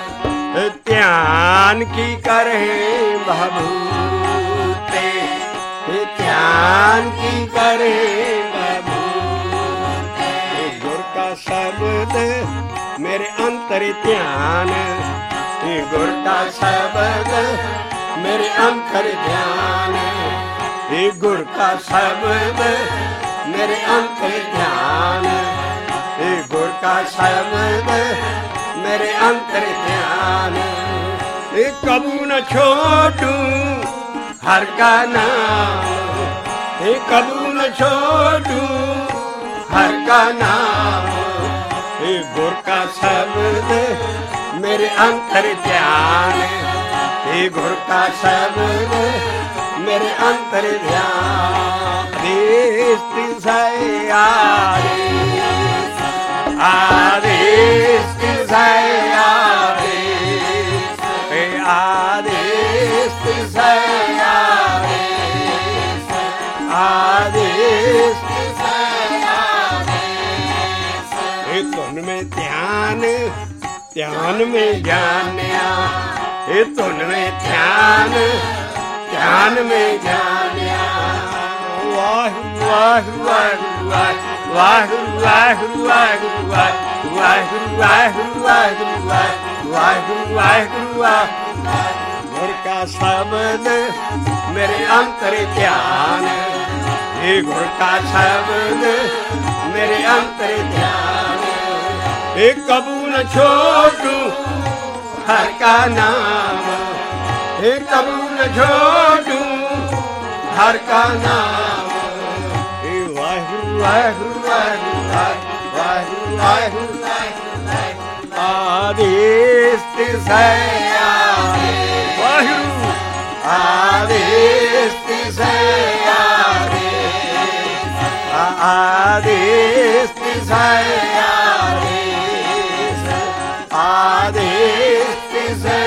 ਧਿਆਨ ਕੀ ਕਰਹਿ ਬਭੂਤੇ ਧਿਆਨ ਕੀ ਕਰਹਿ ਬਭੂਤੇ। ਗੁਰ ਕਾ ਸ਼ਬਦ ਮੇਰੇ ਅੰਤਰ ਧਿਆਨ ਗੁਰ ਕਾ ਸ਼ਬਦ ਮੇਰੇ ਅੰਤਰ ਧਿਆਨ ਇਹ ਗੁਰ ਕਾ ਸ਼ਬਦ ਮੇਰੇ ਅੰਤਰ ਧਿਆਨ ਇਹ ਗੁਰ ਕਾ ਸ਼ਬਦ ਮੇਰੇ ਅੰਤਰ ਧਿਆਨ। ਇਹ ਕਬੂ ਨ ਛੋਟੂ ਹਰ ਕਾ ਨਾਮ ਇਹ ਕਬੂ ਨ ਛੋਟੂ ਹਰ ਕਾ ਨਾਮ ਇਹ ਗੁਰ ਕਾ ਸ਼ਬਦ ਮੇਰੇ ਅੰਤਰ ਧਿਆਨ ਇਹ ਗੁਰ ਕਾ ਸ਼ਬਦ ਮੇਰੇ ਅੰਤਰ ਧਿਆਨ। ਆਦੇਸ ਤਿਸੈ ਆਦੇਸ ਆਦੇਸ ਤਿਸੈ ਆਦੇਸ ਆਦੇਸ ਤਿਸੈ ਆਦੇਸ ਆਦੇਸ ਤਿਸੈ ਆਦੇਸ। ਇਹ ਧੁਨ ਮੇਂ ਧਿਆਨ ਧਿਆਨ ਮੇਂ ਜਾਨਿਆ ਇਹ ਧੁਨ ਮੇਂ ਧਿਆਨ ਧਿਆਨ ਮੇਂ ਜਾਨਿਆ। ਵਾਹਿਗੁਰੂ ਵਾਹਿਗੁਰੂ ਵਾਹਿਗੁਰੂ ਵਾਹਿਗੁਰੂ ਵਾਹਿਗੁਰੂ ਵਾਹਿਗੁਰੂ ਵਾਹਿਗੁਰੂ ਵਾਹਿਗੁਰੂ ਵਾਹਿਗੁਰੂ ਵਾਹਿਗੁਰੂ ਵਾਹਿਗੁਰੂ ਵਾਹਿਗੁਰੂ। ਗੁਰ ਕਾ ਸ਼ਬਦ ਮੇਰੇ ਅੰਤਰ ਧਿਆਨ ਇਹ ਗੁਰ ਕਾ ਸ਼ਬਦ ਮੇਰੇ ਅੰਤਰ ਧਿਆਨ ਇਹ ਕਬੂ ਨ ਛੋਟੂ ਹਰ ਕਾ ਨਾਮ ਇਹ ਕਬੂ ਨ ਛੋਟੂ ਹਰ ਕਾ ਨਾਮ ਇਹ ਵਾਹਿਗੁਰੂ ਵਾਹਿਗੁਰੂ ਵਾਹਿਗੁਰੂ ਵਾਹਿਗੁਰੂ ਵਾਹਿਗੁਰੂ ਆਦੇਸ ਤਿਸੈ ਆਦੇਸ ਵਾਹਿਗੁਰੂ ਆਦੇਸ ਤਿਸੈ ਆਦੇਸ ਆਦੇਸ ਤਿਸੈ ਆਦੇਸ ਆਦੇਸ ਤਿਸੈ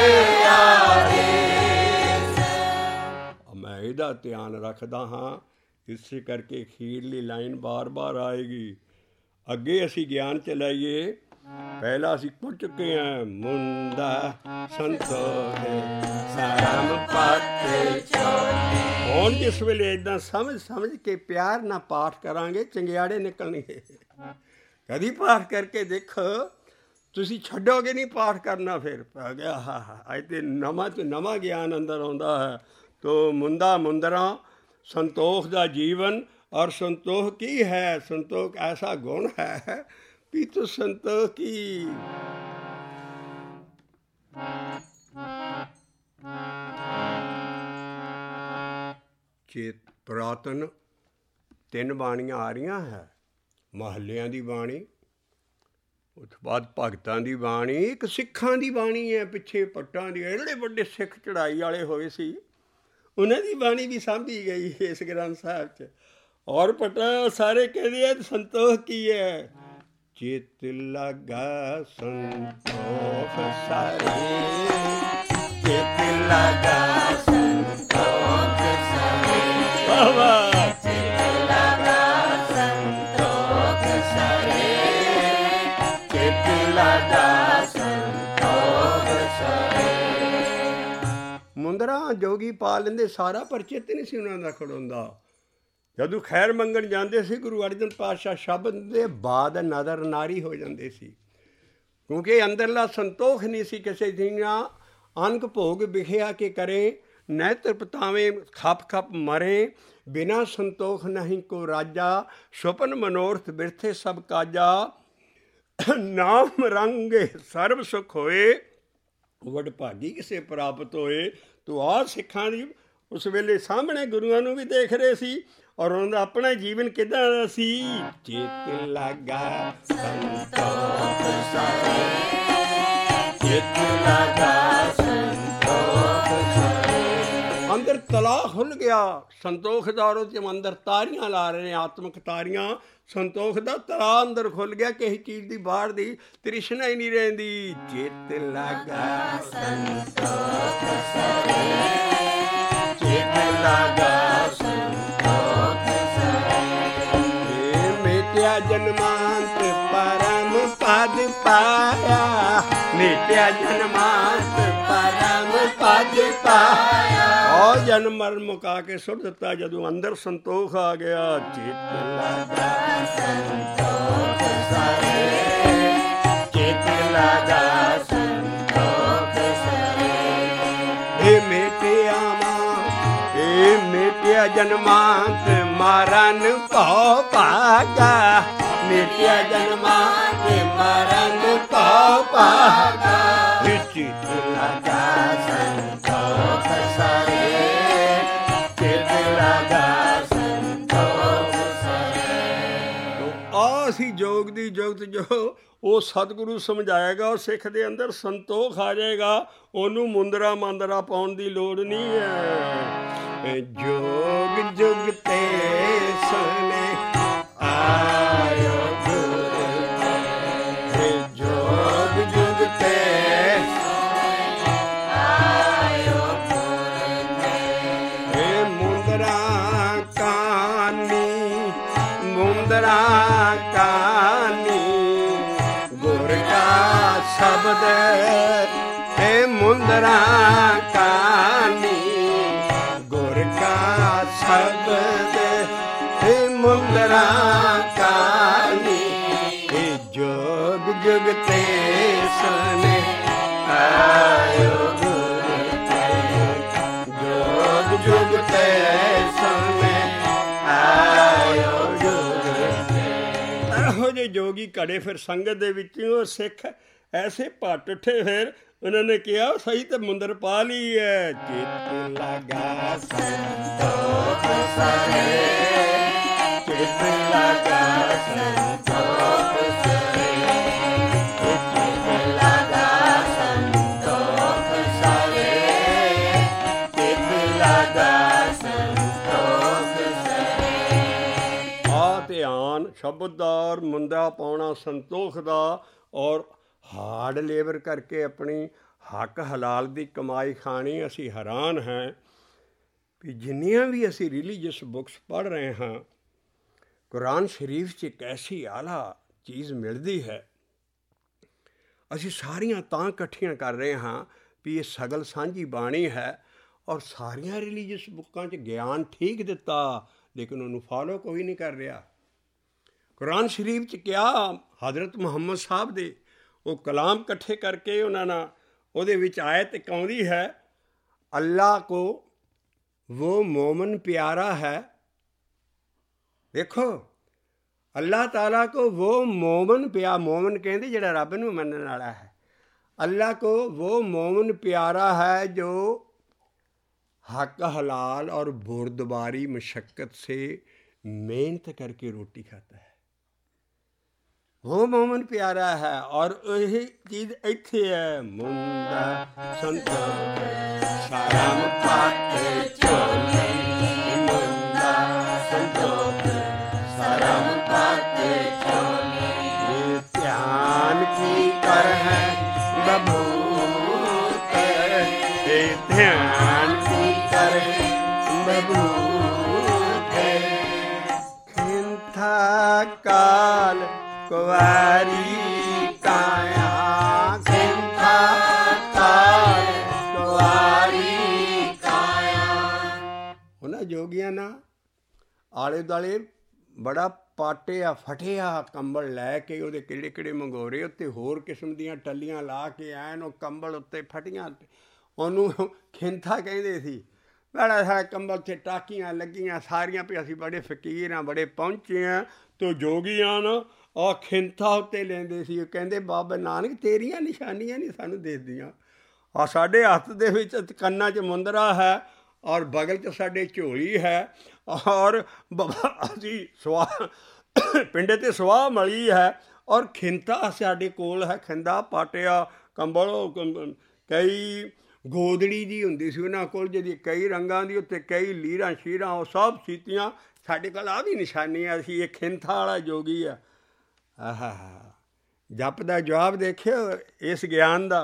ਆਦੇਸ। ਮੈਂ ਇਹਦਾ ਧਿਆਨ ਰੱਖਦਾ ਹਾਂ ਇਸੇ ਕਰਕੇ ਅਖੀਰਲੀ ਲਾਈਨ ਬਾਰ-ਬਾਰ ਆਏਗੀ। ਅੱਗੇ ਅਸੀਂ ਗਿਆਨ ਚਲਾਈਏ ਪਹਿਲਾਂ ਅਸੀਂ ਪੜ੍ਹ ਚੁੱਕੇ ਹਾਂ ਮੁੰਦਾ ਸੰਤੋਖ ਸਰਮ ਪਾਤੇ ਚੋਲੇ। ਹੁਣ ਜਿਸ ਵੇਲੇ ਇੱਦਾਂ ਸਮਝ ਸਮਝ ਕੇ ਪਿਆਰ ਨਾਲ ਪਾਠ ਕਰਾਂਗੇ ਚੰਗਿਆੜੇ ਨਿਕਲਣਗੇ। ਕਦੀ ਪਾਠ ਕਰਕੇ ਦੇਖੋ ਤੁਸੀਂ ਛੱਡੋਗੇ ਨਹੀਂ ਪਾਠ ਕਰਨਾ। ਫਿਰ ਪੈ ਗਿਆ ਹਾ ਹਾ ਅੱਜ ਤੇ ਨਵਾਂ ਤੋਂ ਨਵਾਂ ਗਿਆਨ ਅੰਦਰ ਆਉਂਦਾ ਹੈ। ਤੋ ਮੁੰਦਾ ਮੁੰਦਰਾ ਸੰਤੋਖ ਦਾ ਜੀਵਨ ਔਰ ਸੰਤੋਖ ਕੀ ਹੈ? ਸੰਤੋਖ ਐਸਾ ਗੁਣ ਹੈ ਵੀ ਤੋ ਸੰਤੋਖ ਕੀ ਚੇਤ ਪੁਰਾਤਨ ਤਿੰਨ ਬਾਣੀਆਂ ਆ ਰਹੀਆਂ ਹੈ। ਮਹੱਲਿਆਂ ਦੀ ਬਾਣੀ, ਉਸ ਤੋਂ ਬਾਅਦ ਭਗਤਾਂ ਦੀ ਬਾਣੀ, ਇੱਕ ਸਿੱਖਾਂ ਦੀ ਬਾਣੀ ਹੈ। ਪਿੱਛੇ ਪੱਟਾਂ ਦੀ ਜਿਹੜੇ ਵੱਡੇ ਸਿੱਖ ਚੜ੍ਹਾਈ ਵਾਲੇ ਹੋਏ ਸੀ ਉਹਨਾਂ ਦੀ ਬਾਣੀ ਵੀ ਸਾਂਭੀ ਗਈ ਇਸ ਗ੍ਰੰਥ ਸਾਹਿਬ 'ਚ। ਔਰ ਪਟਾ ਸਾਰੇ ਕਹਿੰਦੇ ਆ ਸੰਤੋਖ ਕੀ ਹੈ? ਚਿਤ ਲਗਾ ਸੰਤੋਖ ਸਾਰੇ ਚਿਤ ਲਗਾ ਸੰਤੋਖ ਸਾਰੇ ਬਾਬਾ ਚਿਤ ਲਗਾ ਸੰਤੋਖ ਸਾਰੇ ਚਿਤ ਲਗਾ ਸੰਤੋਖ ਸਾਰੇ। ਮੁੰਦਰਾ ਜੋਗੀ ਪਾ ਲੈਂਦੇ ਸਾਰਾ, ਪਰ ਚਿੱਤ ਨਹੀਂ ਸੀ ਉਹਨਾਂ ਦਾ ਖੜਾਉਂਦਾ। ਜਦੋਂ ਖੈਰ ਮੰਗਣ ਜਾਂਦੇ ਸੀ ਗੁਰੂ ਅਰਜਨ ਪਾਤਸ਼ਾਹ ਸ਼ਬਦ ਦੇ ਬਾਅਦ ਨਜ਼ਰ ਨਾਰੀ ਹੋ ਜਾਂਦੇ ਸੀ, ਕਿਉਂਕਿ ਅੰਦਰਲਾ ਸੰਤੋਖ ਨਹੀਂ ਸੀ ਕਿਸੇ ਦੀਆਂ। ਅਨਕ ਭੋਗ ਵਿਖਿਆ ਕੇ ਕਰੇ ਨੈਤਰ ਪਤਾਵੇਂ ਖਪ ਖਪ ਮਰੇ, ਬਿਨਾ ਸੰਤੋਖ ਨਹੀਂ ਕੋ ਰਾਜਾ, ਸੁਪਨ ਮਨੋਰਥ ਬਿਰਥੇ ਸਭ ਕਾਜਾ। ਨਾਮ ਰੰਗੇ ਸਰਬ ਸੁਖ ਹੋਏ, ਵਡਭਾਗੀ ਕਿਸੇ ਪ੍ਰਾਪਤ ਹੋਏ। ਤੋ ਆਹ ਸਿੱਖਾਂ ਦੀ ਉਸ ਵੇਲੇ ਸਾਹਮਣੇ ਗੁਰੂਆਂ ਨੂੰ ਵੀ ਦੇਖ ਰਹੇ ਸੀ, ਔਰ ਉਹਨਾਂ ਦਾ ਆਪਣਾ ਜੀਵਨ ਕਿੱਦਾਂ ਦਾ ਸੀ। ਚਿਤ ਲਗਾ ਸੰਤੋਖ ਸਾਰੇ, ਚਿਤ ਲਗਾ ਸੰਤੋਖ ਸਾਰੇ। ਅੰਦਰ ਤਲਾ ਖੁੱਲ ਗਿਆ ਸੰਤੋਖ ਦਾ, ਔਰ ਉਹਦੇ ਅੰਦਰ ਤਾਰੀਆਂ ਲਾ ਰਹੇ ਨੇ, ਆਤਮਿਕ ਤਾਰੀਆਂ। ਸੰਤੋਖ ਦਾ ਤਲਾ ਅੰਦਰ ਖੁੱਲ ਗਿਆ, ਕਿਸੇ ਚੀਜ਼ ਦੀ ਬਾਹਰ ਦੀ ਤ੍ਰਿਸ਼ਨਾ ਹੀ ਨਹੀਂ ਰਹਿੰਦੀ। ਚਿਤ ਲਗਾ ਸੰਤੋਖ ਸਾਰੇ, ਚਿਤ ਲਗਾ ਸੰਤੋਖ ਸਾਰੇ। ਮਿਟਿਆ ਜਨਮਾਂਤ ਪਰਮ ਪਦ ਪਾਇਆ, ਮਿਟਿਆ ਜਨਮਾਂਤ ਪਰਮ ਪਦ ਪਾਇਆ। ਉਹ ਜਨਮ ਮਰਨ ਮੁਕਾ ਕੇ ਸੁੱਟ ਦਿੱਤਾ ਜਦੋਂ ਅੰਦਰ ਸੰਤੋਖ ਆ ਗਿਆ। ਚਿਤ ਲਗਾ ਸੰਤੋਖ ਸਾਰੇ, ਚਿਤ ਲਗਾ ਸੰਤੋਖ ਸਾਰੇ। ਇਹ ਮਿਟਿਆ ਇਹ ਮਿਟਿਆ ਜਨਮਾਂਤ ਮਰਨ ਭਉ ਭਾਗਾ, ਮਿਟਿਆ ਜਨਮਾਂਤ ਮਰਨ ਭਉ ਭਾਗਾ। ਚਿਤ ਲਗਾ ਸੰਤੋਖ ਸਾਰੇ, ਚਿਤ ਲਗਾ ਸੰਤੋਖ ਸਾਰੇ। ਆਹ ਸੀ ਜੋਗ ਦੀ ਜੁਗਤ, ਜੋ ਉਹ ਸਤਿਗੁਰੂ ਸਮਝਾਏਗਾ, ਉਹ ਸਿੱਖ ਦੇ ਅੰਦਰ ਸੰਤੋਖ ਆ ਜਾਏਗਾ। ਉਹਨੂੰ ਮੁੰਦਰਾ ਮਾਂਦਰਾ ਪਾਉਣ ਦੀ ਲੋੜ ਨਹੀਂ ਹੈ। ਜੋਗ ਜੁਗ ਤੇ ਸਨੇ ਆਇਓ ਗੁਰ ਤੇ, ਜੋਗ ਜੁਗ ਤੇ ਆਇਓ ਗੁਰ ਤੇ। ਮੁੰਦਰਾ ਕਾਨੀ ਮੁੰਦਰਾ ਕਾਨੀ ਗੁਰ ਕਾ ਸ਼ਬਦ, ਇਹ ਮੁੰਦਰਾ ਕਾਨੀ ਗੁਰ ਕਾ ਸ਼ਬਦ, ਇਹ ਮੁੰਦਰਾ ਕਾਨੀ। ਇਹ ਜੋਗ ਜੁਗ ਤੇ ਸਨੇ ਆਇਓ ਗੁਰ ਤੇ, ਜੋਗ ਜੁਗ ਤੇ ਸਨੇ ਆਇਓ ਗੁਰ ਤੇ। ਇਹੋ ਜਿਹੇ ਜੋਗੀ ਘੜੇ ਫਿਰ ਸੰਗਤ ਦੇ ਵਿੱਚੋਂ ਸਿੱਖ ਐਸੇ ਭੱਟ ਉੱਠੇ, ਫਿਰ ਉਹਨਾਂ ਨੇ ਕਿਹਾ ਸਹੀ ਤੇ ਮੁੰਦਰ ਪਾ ਲਈ ਹੈ। ਚਿਤ ਲਗਾ ਸੰਤੋਖ ਸਾਰੇ, ਚਿਤ ਲਗਾ ਸੰਤੋਖ ਸਾਰੇ, ਚਿਤ ਲਗਾ ਸੰਤੋਖ ਸਾਰੇ, ਚਿਤ ਲਗਾ ਸੰਤੋਖ ਸਾਰੇ। ਆ ਧਿਆਨ ਸ਼ਬਦ ਦਾ ਔਰ ਮੁੰਦਰਾ ਪਾਉਣਾ ਸੰਤੋਖ ਦਾ, ਔਰ ਹਾਰਡ ਲੇਬਰ ਕਰਕੇ ਆਪਣੀ ਹੱਕ ਹਲਾਲ ਦੀ ਕਮਾਈ ਖਾਣੀ। ਅਸੀਂ ਹੈਰਾਨ ਹਾਂ ਵੀ ਜਿੰਨੀਆਂ ਵੀ ਅਸੀਂ ਰਿਲੀਜੀਅਸ ਬੁੱਕਸ ਪੜ੍ਹ ਰਹੇ ਹਾਂ, ਕੁਰਾਨ ਸ਼ਰੀਫ 'ਚ ਇੱਕ ਐਸੀ ਆਲਾ ਚੀਜ਼ ਮਿਲਦੀ ਹੈ। ਅਸੀਂ ਸਾਰੀਆਂ ਤਾਂ ਇਕੱਠੀਆਂ ਕਰ ਰਹੇ ਹਾਂ ਵੀ ਇਹ ਸਗਲ ਸਾਂਝੀ ਬਾਣੀ ਹੈ, ਔਰ ਸਾਰੀਆਂ ਰਿਲੀਜੀਅਸ ਬੁੱਕਾਂ 'ਚ ਗਿਆਨ ਠੀਕ ਦਿੱਤਾ, ਲੇਕਿਨ ਉਹਨੂੰ ਫਾਲੋ ਕੋਈ ਨਹੀਂ ਕਰ ਰਿਹਾ। ਕੁਰਾਨ ਸ਼ਰੀਫ 'ਚ ਕਿਹਾ, ਹਜ਼ਰਤ ਮੁਹੰਮਦ ਸਾਹਿਬ ਦੇ ਉਹ ਕਲਾਮ ਇਕੱਠੇ ਕਰਕੇ ਉਹਨਾਂ ਨਾਲ ਉਹਦੇ ਵਿੱਚ ਆਇਤ ਇੱਕ ਆਉਂਦੀ ਹੈ, ਅੱਲਾ ਕੋ ਵੋ ਮੋਮਨ ਪਿਆਰਾ ਹੈ। ਦੇਖੋ, ਅੱਲਾ ਤਾਲਾ ਕੋ ਵੋ ਮੋਮਨ ਪਿਆ, ਮੋਮਨ ਕਹਿੰਦੇ ਜਿਹੜਾ ਰੱਬ ਨੂੰ ਮੰਨਣ ਵਾਲਾ ਹੈ। ਅੱਲਾ ਕੋ ਵੋ ਮੋਮਨ ਪਿਆਰਾ ਹੈ ਜੋ हक हलाल और बुर्दबारी मशक्क़त से मेहनत करके रोटी खाता है, वो मोमन प्यारा है। और यही चीज़ इत्थे है, मुंदा संतोख सारम पाते चोली, मुंदा संतोख सारम पाते चोली, ये ध्यान की कर है बबूत, ये ध्यान की कर बबूत, खिंथा काल कुवारी काया, खिंथा काल कुवारी काया। उन्हें जोगिया ना आले दुआले बड़ा पाटिया फटिया कंबल लैके ਉਹਦੇ ਕਿਹੜੇ ਕਿਹੜੇ ਮੰਗੋਰੇ ਉੱਤੇ ਹੋਰ ਕਿਸਮ ਦੀਆਂ ਟੱਲੀਆਂ ਲਾ ਕੇ ਐਨ ਉਹ ਕੰਬਲ ਉੱਤੇ ਫਟੀਆਂ, ਉਹਨੂੰ ਖਿੰਥਾ ਕਹਿੰਦੇ ਸੀ। ਬੜਾ ਸਾਰਾ ਕੰਬਲ 'ਤੇ ਟਾਕੀਆਂ ਲੱਗੀਆਂ ਸਾਰੀਆਂ ਵੀ ਅਸੀਂ ਬੜੇ ਫਕੀਰ ਹਾਂ, ਬੜੇ ਪਹੁੰਚੇ ਹਾਂ। ਤੋ ਜੋਗੀਆਂ ਨਾ ਉਹ ਖਿੰਥਾ ਉੱਤੇ ਲੈਂਦੇ ਸੀ। ਕਹਿੰਦੇ ਬਾਬਾ ਨਾਨਕ ਤੇਰੀਆਂ ਨਿਸ਼ਾਨੀਆਂ ਨਹੀਂ ਸਾਨੂੰ ਦੇਖਦੀਆਂ। ਆ ਸਾਡੇ ਹੱਥ ਦੇ ਵਿੱਚ ਕੰਨਾਂ 'ਚ ਮੁੰਦਰਾ ਹੈ ਔਰ ਬਗਲ 'ਚ ਸਾਡੇ ਝੋਲੀ ਹੈ ਔਰ ਬਾਬਾ ਅਸੀਂ ਸਵਾਹ ਪਿੰਡੇ 'ਤੇ ਸਵਾਹ ਮਲੀ ਹੈ ਔਰ ਖਿੰਥਾ ਸਾਡੇ ਕੋਲ ਹੈ। ਖਿੰਦਾ ਪਾਟਿਆ ਕੰਬਲ ਕਈ ਗੋਦੜੀ ਦੀ ਹੁੰਦੀ ਸੀ ਉਹਨਾਂ ਕੋਲ, ਜਿਹਦੀ ਕਈ ਰੰਗਾਂ ਦੀ, ਉੱਤੇ ਕਈ ਲੀਰਾਂ ਸ਼ੀਰਾਂ, ਉਹ ਸਭ ਸੀਤੀਆਂ। ਸਾਡੇ ਕੋਲ ਆਹ ਵੀ ਨਿਸ਼ਾਨੀ ਆ, ਅਸੀਂ ਇਹ ਖਿੰਥਾ ਵਾਲਾ ਜੋਗੀ ਆ। ਆਹਾ ਜਪ ਦਾ ਜਵਾਬ ਦੇਖਿਓ ਇਸ ਗਿਆਨ ਦਾ।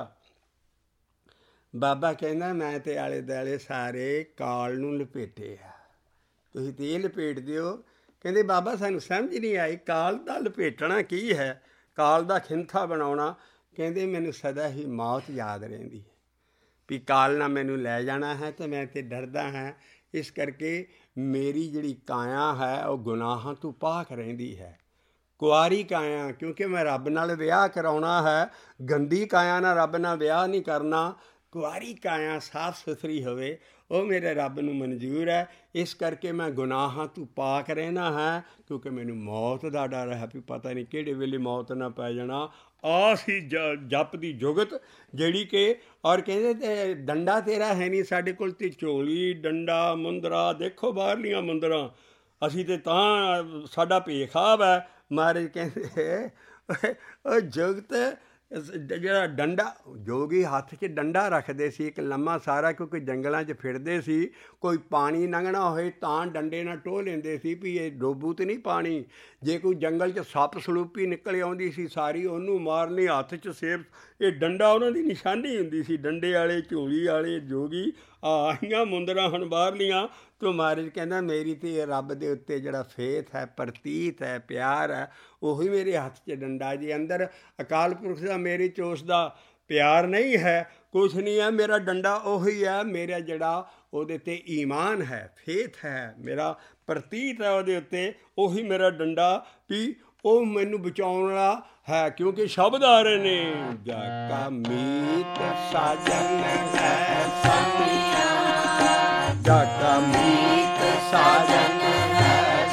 ਬਾਬਾ ਕਹਿੰਦਾ ਮੈਂ ਤੇ ਆਲੇ ਦੁਆਲੇ ਸਾਰੇ ਕਾਲ ਨੂੰ ਲਪੇਟੇ ਆ, ਤੁਸੀਂ ਤੇ ਇਹ ਲਪੇਟ ਦਿਓ। ਕਹਿੰਦੇ ਬਾਬਾ ਸਾਨੂੰ ਸਮਝ ਨਹੀਂ ਆਈ ਕਾਲ ਦਾ ਲਪੇਟਣਾ ਕੀ ਹੈ, ਕਾਲ ਦਾ ਖਿੰਥਾ ਬਣਾਉਣਾ। ਕਹਿੰਦੇ ਮੈਨੂੰ ਸਦਾ ਹੀ ਮੌਤ ਯਾਦ ਰਹਿੰਦੀ ਹੈ ਵੀ ਕਾਲ ਨਾਲ ਮੈਨੂੰ ਲੈ ਜਾਣਾ ਹੈ ਅਤੇ ਮੈਂ ਤਾਂ ਡਰਦਾ ਹਾਂ। ਇਸ ਕਰਕੇ ਮੇਰੀ ਜਿਹੜੀ ਕਾਇਆ ਹੈ ਉਹ ਗੁਨਾਹਾਂ ਤੋਂ ਪਾਕ ਰਹਿੰਦੀ ਹੈ। ਕੁਆਰੀ ਕਾਇਆ, ਕਿਉਂਕਿ ਮੈਂ ਰੱਬ ਨਾਲ ਵਿਆਹ ਕਰਾਉਣਾ ਹੈ। ਗੰਦੀ ਕਾਇਆ ਨਾਲ ਰੱਬ ਨਾਲ ਵਿਆਹ ਨਹੀਂ ਕਰਨਾ। ਕੁਆਰੀ ਕਾਇਆ ਸਾਫ ਸੁਥਰੀ ਹੋਵੇ, ਉਹ ਮੇਰੇ ਰੱਬ ਨੂੰ ਮਨਜ਼ੂਰ ਹੈ। ਇਸ ਕਰਕੇ ਮੈਂ ਗੁਨਾਹਾਂ ਤੋਂ ਪਾਕ ਰਹਿਣਾ ਹੈ, ਕਿਉਂਕਿ ਮੈਨੂੰ ਮੌਤ ਦਾ ਡਰ ਹੈ ਵੀ ਪਤਾ ਨਹੀਂ ਕਿਹੜੇ ਵੇਲੇ ਮੌਤ ਨਾ ਪੈ ਜਾਣਾ। ਆ ਸੀ ਜ ਜਪ ਦੀ ਜੁਗਤ ਜਿਹੜੀ ਕਿ ਔਰ ਕਹਿੰਦੇ ਤੇ ਡੰਡਾ ਤੇਰਾ ਹੈ ਨਹੀਂ ਸਾਡੇ ਕੋਲ, ਤੇ ਝੋਲੀ ਡੰਡਾ ਮੁੰਦਰਾ ਦੇਖੋ ਬਾਹਰਲੀਆਂ ਮੁੰਦਰਾਂ, ਅਸੀਂ ਤੇ ਤਾਂ ਸਾਡਾ ਭੇਖਾਬ ਹੈ। ਮਹਾਰਾਜ ਕਹਿੰਦੇ ਉਹ ਜੁਗਤ ਜਿਹੜਾ ਡੰਡਾ, ਜੋਗੀ ਹੱਥ 'ਚ ਡੰਡਾ ਰੱਖਦੇ ਸੀ ਇੱਕ ਲੰਮਾ ਸਾਰਾ, ਕਿਉਂਕਿ ਜੰਗਲਾਂ 'ਚ ਫਿਰਦੇ ਸੀ। ਕੋਈ ਪਾਣੀ ਲੰਘਣਾ ਹੋਏ ਤਾਂ ਡੰਡੇ ਨਾਲ ਟੋਹ ਲੈਂਦੇ ਸੀ ਵੀ ਇਹ ਡੋਬੂ ਤਾਂ ਨਹੀਂ ਪਾਣੀ। ਜੇ ਕੋਈ ਜੰਗਲ 'ਚ ਸੱਪ ਸਲੂਪੀ ਨਿਕਲ ਆਉਂਦੀ ਸੀ ਸਾਰੀ ਉਹਨੂੰ ਮਾਰਨੀ, ਹੱਥ 'ਚ ਸੇਬ। ਇਹ ਡੰਡਾ ਉਹਨਾਂ ਦੀ ਨਿਸ਼ਾਨੀ ਹੁੰਦੀ ਸੀ। ਡੰਡੇ ਵਾਲੇ ਝੋਲੀ ਵਾਲੇ ਜੋਗੀ ਆਹੀਆਂ ਮੁੰਦਰਾਂ ਹਨ ਬਾਹਰਲੀਆਂ। ਤੋ ਮਹਾਰਾਜ ਕਹਿੰਦਾ ਮੇਰੀ ਤੇ ਰੱਬ ਦੇ ਉੱਤੇ ਜਿਹੜਾ ਫੇਥ ਹੈ, ਪ੍ਰਤੀਤ ਹੈ, ਪਿਆਰ ਹੈ, ਉਹੀ ਮੇਰੇ ਹੱਥ 'ਚ ਡੰਡਾ। ਜੇ ਅੰਦਰ ਅਕਾਲ ਪੁਰਖ ਦਾ ਮੇਰੇ 'ਚ ਉਸ ਦਾ ਪਿਆਰ ਨਹੀਂ ਹੈ, ਕੁਛ ਨਹੀਂ ਹੈ, ਮੇਰਾ ਡੰਡਾ ਉਹੀ ਹੈ। ਮੇਰਾ ਜਿਹੜਾ ਉਹਦੇ 'ਤੇ ਈਮਾਨ ਹੈ, ਫੇਥ ਹੈ, ਮੇਰਾ ਪ੍ਰਤੀਤ ਹੈ ਉਹਦੇ ਉੱਤੇ, ਉਹੀ ਮੇਰਾ ਡੰਡਾ ਵੀ ਉਹ ਮੈਨੂੰ ਬਚਾਉਣ ਵਾਲਾ ਹੈ। ਕਿਉਂਕਿ ਸ਼ਬਦ ਆ ਰਹੇ ਨੇ, ਜਾ ਕਾ ਮੀਤ ਸਾਜਨ ਹੈ ਸਾਮੀਆਂ, ਜਾ ਕਾ ਮੀਤ ਸਾਜਨ ਹੈ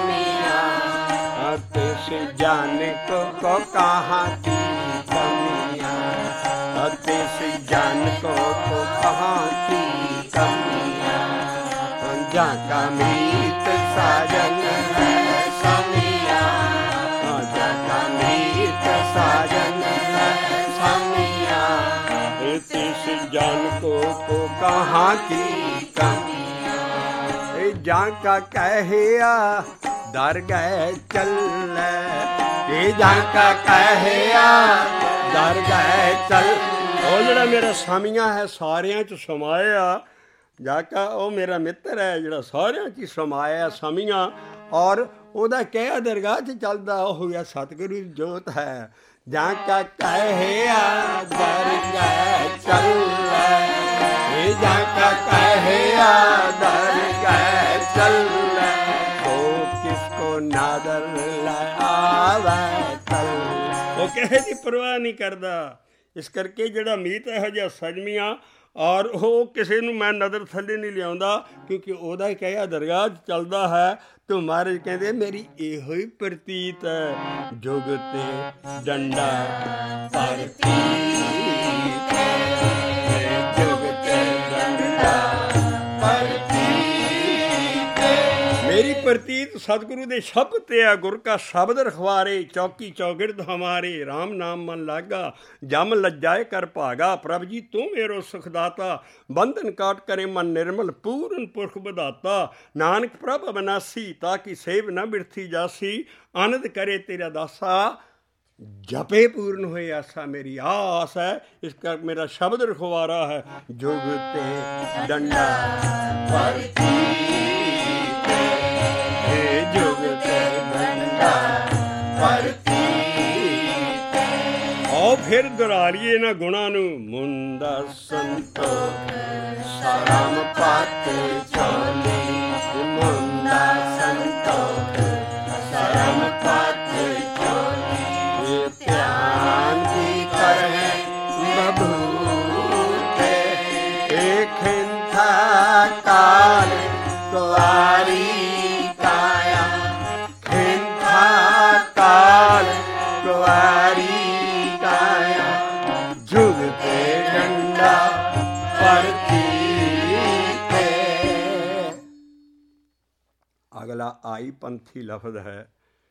ਸਾਮੀਆਂ, ਤਿਸ ਜਾਨ को को कहाँ की कमियाँ, तिस जान को को कहाँ की कमियाँ, जा का मीत साजन है सामियाँ, जा का मीत साजन है सामियाँ, तिस जान को को कहाँ की कमियाँ, जा का कहिया दर गए चल, ਇਹ ਜਾਂਕਾ ਕਹਿਆ ਦਰ ਗਏ ਚੱਲ। ਉਹ ਜਿਹੜਾ ਮੇਰਾ ਸਾਮੀਆਂ ਹੈ ਸਾਰਿਆਂ 'ਚ ਸਮਾਇਆ, ਜਾਂਕਾ ਉਹ ਮੇਰਾ ਮਿੱਤਰ ਹੈ ਜਿਹੜਾ ਸਾਰਿਆਂ 'ਚ ਸਮਾਇਆ ਸਾਮੀਆਂ, ਔਰ ਉਹਦਾ ਕਹਿਆ ਦਰਗਾਹ 'ਚ ਚੱਲਦਾ ਉਹ ਹੋ ਗਿਆ ਸਤਿਗੁਰੂ ਜੋਤ ਹੈ। ਜਾਂਕਾ ਕਹਿਆ ਦਰ ਗਏ ਚੱਲ, ਇਹ ਜਾਂਕਾ ਕਹਿਆ ਦਰ ਗਏ ਚੱਲ, ਨਾਦਰ ਲੈ ਆਵੇ ਤਲ। ਉਹ ਕਿਸੇ ਦੀ ਪਰਵਾਹ ਨਹੀਂ ਕਰਦਾ। ਇਸ ਕਰਕੇ ਜਿਹੜਾ ਮੀਤ ਇਹੋ ਜਿਹਾ ਸਜਮੀਆਂ, ਔਰ ਉਹ ਕਿਸੇ ਨੂੰ ਮੈਂ ਨਜ਼ਰ ਥੱਲੇ ਨਹੀਂ ਲਿਆਉਂਦਾ, ਕਿਉਂਕਿ ਉਹਦਾ ਹੀ ਕਹਿਆ ਦਰਗਾਹ 'ਚ ਚੱਲਦਾ ਹੈ। ਤੋ ਮਹਾਰਾਜ ਕਹਿੰਦੇ ਮੇਰੀ ਇਹੋ ਹੀ ਪ੍ਰਤੀਤ ਹੈ, ਜੁਗ ਤੇ ਡੰਡਾ ਪ੍ਰਤੀਤ, ਜੁਗ ਤੇ ਡੰਡਾ ਪ੍ਰਤੀਤ। मेरी प्रतीत सतगुरु दे शब्द ते है, गुर का शब्द रखवारे, चौकी चौगिरद हमारे, राम नाम मन लागा, जम लज्जाए कर भागा, प्रभ जी तू मेरो सुखदाता, बंधन काट करे मन निर्मल, पूर्ण पुरख बधाता, नानक प्रभ अविनासी, ताकि सेव न बिरथी जासी, आनंद करे तेरा दासा, जपे पूर्ण होए आसा। मेरी आस है, इसका मेरा शब्द रखवारा है, जुग ते डंडा प्रतीत, जुग ते डंडा प्रतीत। आओ फिर दुहराइए इन्हां गुणां नूं। मुंदा संतोख सरम पत चोली, मुंदा संतोख सरम पत चोली, ध्यान की करे बबूते, एक खिंथा काल कुआरी काया, खिंथा काल ਤਿਹਾਈ ਪੰਥੀ ਲਫ਼ਜ਼ ਹੈ।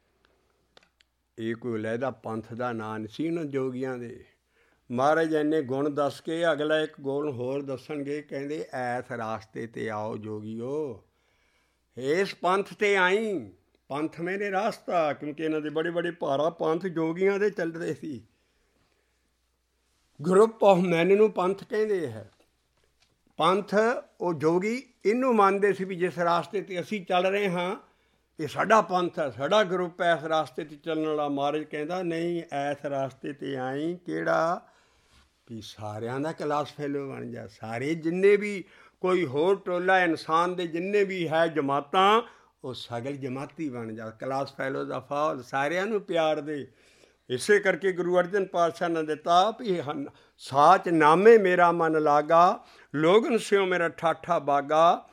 ਇਹ ਕੋਈ ਲਹਿਦਾ ਪੰਥ ਦਾ ਨਾਂ ਨਹੀਂ ਸੀ ਉਹਨਾਂ ਜੋਗੀਆਂ ਦੇ। ਮਹਾਰਾਜ ਇੰਨੇ ਗੁਣ ਦੱਸ ਕੇ ਅਗਲਾ ਇੱਕ ਗੁਣ ਹੋਰ ਦੱਸਣਗੇ, ਕਹਿੰਦੇ ਐਸ ਰਾਸਤੇ 'ਤੇ ਆਓ ਜੋਗੀਓ, ਇਸ ਪੰਥ 'ਤੇ ਆਈ। ਪੰਥ ਮੇਰੇ ਰਾਸਤਾ, ਕਿਉਂਕਿ ਇਹਨਾਂ ਦੇ ਬੜੇ ਬੜੇ ਭਾਰਾ ਪੰਥ ਜੋਗੀਆਂ ਦੇ ਚੱਲਦੇ ਸੀ। ਗਰੁੱਪ ਆਫ ਮੈਨ ਨੂੰ ਪੰਥ ਕਹਿੰਦੇ ਹੈ। ਪੰਥ ਉਹ ਜੋਗੀ ਇਹਨੂੰ ਮੰਨਦੇ ਸੀ ਵੀ ਜਿਸ ਰਾਸਤੇ 'ਤੇ ਅਸੀਂ ਚੱਲ ਰਹੇ ਹਾਂ ਇਹ ਸਾਡਾ ਪੰਥ ਹੈ, ਸਾਡਾ ਗਰੁੱਪ ਹੈ ਇਸ ਰਾਸਤੇ 'ਤੇ ਚੱਲਣ ਵਾਲਾ। ਮਹਾਰਾਜ ਕਹਿੰਦਾ ਨਹੀਂ, ਇਸ ਰਾਸਤੇ 'ਤੇ ਆਈ ਕਿਹੜਾ ਵੀ ਸਾਰਿਆਂ ਦਾ ਕਲਾਸ ਫੈਲੋ ਬਣ ਜਾ। ਸਾਰੇ ਜਿੰਨੇ ਵੀ ਕੋਈ ਹੋਰ ਟੋਲਾ ਇਨਸਾਨ ਦੇ ਜਿੰਨੇ ਵੀ ਹੈ ਜਮਾਤਾਂ, ਉਹ ਸਗਲ ਜਮਾਤੀ ਬਣ ਜਾ। ਕਲਾਸ ਫੈਲੋ ਦਾ ਫਾਲ ਸਾਰਿਆਂ ਨੂੰ ਪਿਆਰ ਦੇ। ਇਸੇ ਕਰਕੇ ਗੁਰੂ ਅਰਜਨ ਪਾਤਸ਼ਾਹ ਨੇ ਦਿੱਤਾ ਵੀ ਸਾਚ ਨਾਮੇ ਮੇਰਾ ਮਨ ਲਾਗਾ, ਲੋਗਨ ਸਿਓ ਮੇਰਾ ਠਾਠਾ ਬਾਗਾ,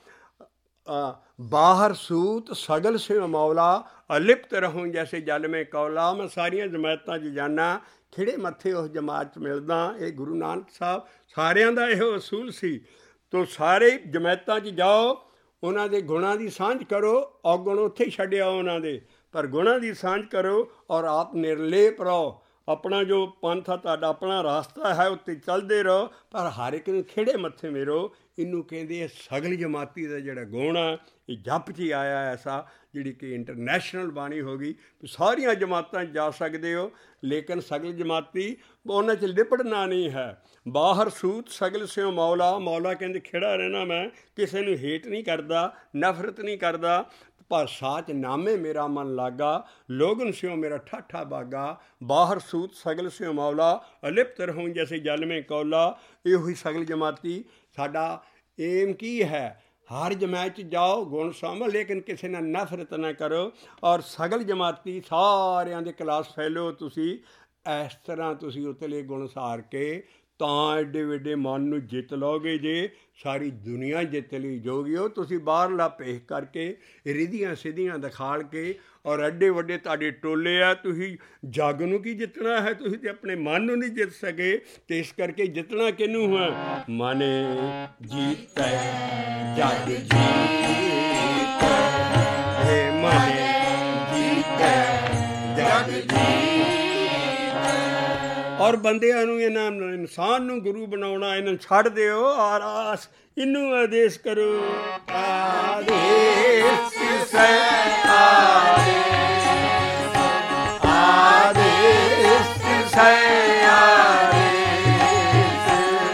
ਬਾਹਰ ਸੂਤ ਸਗਲ ਸਿਓ ਮੌਲਾ, ਅਲਿਪਤ ਰਹੂੰ ਜੈਸੇ ਜਲ ਮੇ ਕੌਲਾ। ਮੈਂ ਸਾਰੀਆਂ ਜਮਾਤਾਂ 'ਚ ਜਾਨਾ, ਖਿੜੇ ਮੱਥੇ ਉਸ ਜਮਾਤ 'ਚ ਮਿਲਦਾ। ਇਹ ਗੁਰੂ ਨਾਨਕ ਸਾਹਿਬ ਸਾਰਿਆਂ ਦਾ ਇਹੋ ਅਸੂਲ ਸੀ। ਤੋ ਸਾਰੇ ਜਮਾਤਾਂ 'ਚ ਜਾਓ, ਉਹਨਾਂ ਦੇ ਗੁਣਾਂ ਦੀ ਸਾਂਝ ਕਰੋ। ਔਗੁਣ ਉੱਥੇ ਹੀ ਛੱਡਿਆ ਉਹਨਾਂ ਦੇ, ਪਰ ਗੁਣਾਂ ਦੀ ਸਾਂਝ ਕਰੋ ਔਰ ਆਪ ਨਿਰਲੇਪ ਰਹੋ। ਆਪਣਾ ਜੋ ਪੰਥ ਆ ਤੁਹਾਡਾ ਆਪਣਾ ਰਾਸਤਾ ਹੈ, ਉੱਤੇ ਚੱਲਦੇ ਰਹੋ, ਪਰ ਹਰ ਇੱਕ ਨੂੰ ਖਿੜੇ ਮੱਥੇ ਮੇਰੋ। ਇਹਨੂੰ ਕਹਿੰਦੇ ਆ ਸਗਲ ਜਮਾਤੀ ਦਾ ਜਿਹੜਾ ਗੁਣ ਆ, ਇਹ ਜਪ 'ਚ ਹੀ ਆਇਆ ਐਸਾ, ਜਿਹੜੀ ਕਿ ਇੰਟਰਨੈਸ਼ਨਲ ਬਾਣੀ ਹੋ ਗਈ। ਸਾਰੀਆਂ ਜਮਾਤਾਂ 'ਚ ਜਾ ਸਕਦੇ ਹੋ, ਲੇਕਿਨ ਸਗਲ ਜਮਾਤੀ ਉਹਨਾਂ 'ਚ ਲਿਪੜਨਾ ਨਹੀਂ ਹੈ। ਬਾਹਰ ਸੂਤ ਸਗਲ ਸਿਓ ਮੌਲਾ, ਮੌਲਾ ਕਹਿੰਦੇ ਖਿੜਾ ਰਹਿਣਾ, ਮੈਂ ਕਿਸੇ ਨੂੰ ਹੇਟ ਨਹੀਂ ਕਰਦਾ, ਨਫ਼ਰਤ ਨਹੀਂ ਕਰਦਾ। ਪਰ ਸਾਚ ਨਾਮੇ ਮੇਰਾ ਮਨ ਲਾਗਾ, ਲੋਗਨ ਸਿਓ ਮੇਰਾ ਠਾਠਾ ਬਾਗਾ, ਬਾਹਰ ਸੂਤ ਸਗਲ ਸਿਓ ਮੌਲਾ, ਅਲਿਪਤ ਰਹੂੰ ਜੈਸੇ ਜਲ ਮੇ ਕੌਲਾ। ਇਹੋ ਹੀ ਸਗਲ ਜਮਾਤੀ ਸਾਡਾ ਏਮ ਕੀ ਹੈ? ਹਰ ਜਮਾਤ 'ਚ ਜਾਓ, ਗੁਣ ਸਾਂਭੋ, ਲੇਕਿਨ ਕਿਸੇ ਨਾਲ ਨਫ਼ਰਤ ਨਾ ਕਰੋ। ਔਰ ਸਗਲ ਜਮਾਤੀ ਸਾਰਿਆਂ ਦੇ ਕਲਾਸ ਫੈਲੋ। ਤੁਸੀਂ ਇਸ ਤਰ੍ਹਾਂ ਤੁਸੀਂ ਉਤਲੇ ਗੁਣ ਸਾਰ ਕੇ ਤਾਂ ਐਡੇ ਵੱਡੇ ਮਨ ਨੂੰ ਜਿੱਤ ਲਓਗੇ। ਜੇ ਸਾਰੀ ਦੁਨੀਆ ਜਿੱਤ ਲਈ ਜੋਗੀਓ, ਤੁਸੀਂ ਬਾਹਰਲਾ ਭੇਖ ਕਰਕੇ ਰਿਧੀਆਂ ਸਿੱਧੀਆਂ ਦਿਖਾਲ ਕੇ ਔਰ ਐਡੇ ਵੱਡੇ ਤੁਹਾਡੇ ਟੋਲੇ ਆ, ਤੁਸੀਂ ਜੱਗ ਨੂੰ ਕੀ ਜਿੱਤਣਾ ਹੈ? ਤੁਸੀਂ ਤਾਂ ਆਪਣੇ ਮਨ ਨੂੰ ਨਹੀਂ ਜਿੱਤ ਸਕੇ। ਅਤੇ ਇਸ ਕਰਕੇ ਜਿੱਤਣਾ ਕਿਹਨੂੰ ਹੈ? ਮਨ ਜੀਤੈ ਜਗ ਜੀਤੈ, ਹੇ ਮਨ ਜੀਤੈ ਜਗ ਜੀਤੈ। ਔਰ ਬੰਦਿਆਂ ਨੂੰ, ਇਹਨਾਂ ਇਨਸਾਨ ਨੂੰ ਗੁਰੂ ਬਣਾਉਣਾ, ਇਹਨਾਂ ਨੂੰ ਛੱਡ ਦਿਓ। ਆਰਾਸ ਇਹਨੂੰ ਆਦੇਸ਼ ਕਰੋ। ਆਦੇਸ਼ ਸੇ ਆਦੇਸ਼, ਆਦੇਸ਼ ਸੇ ਆਦੇਸ਼,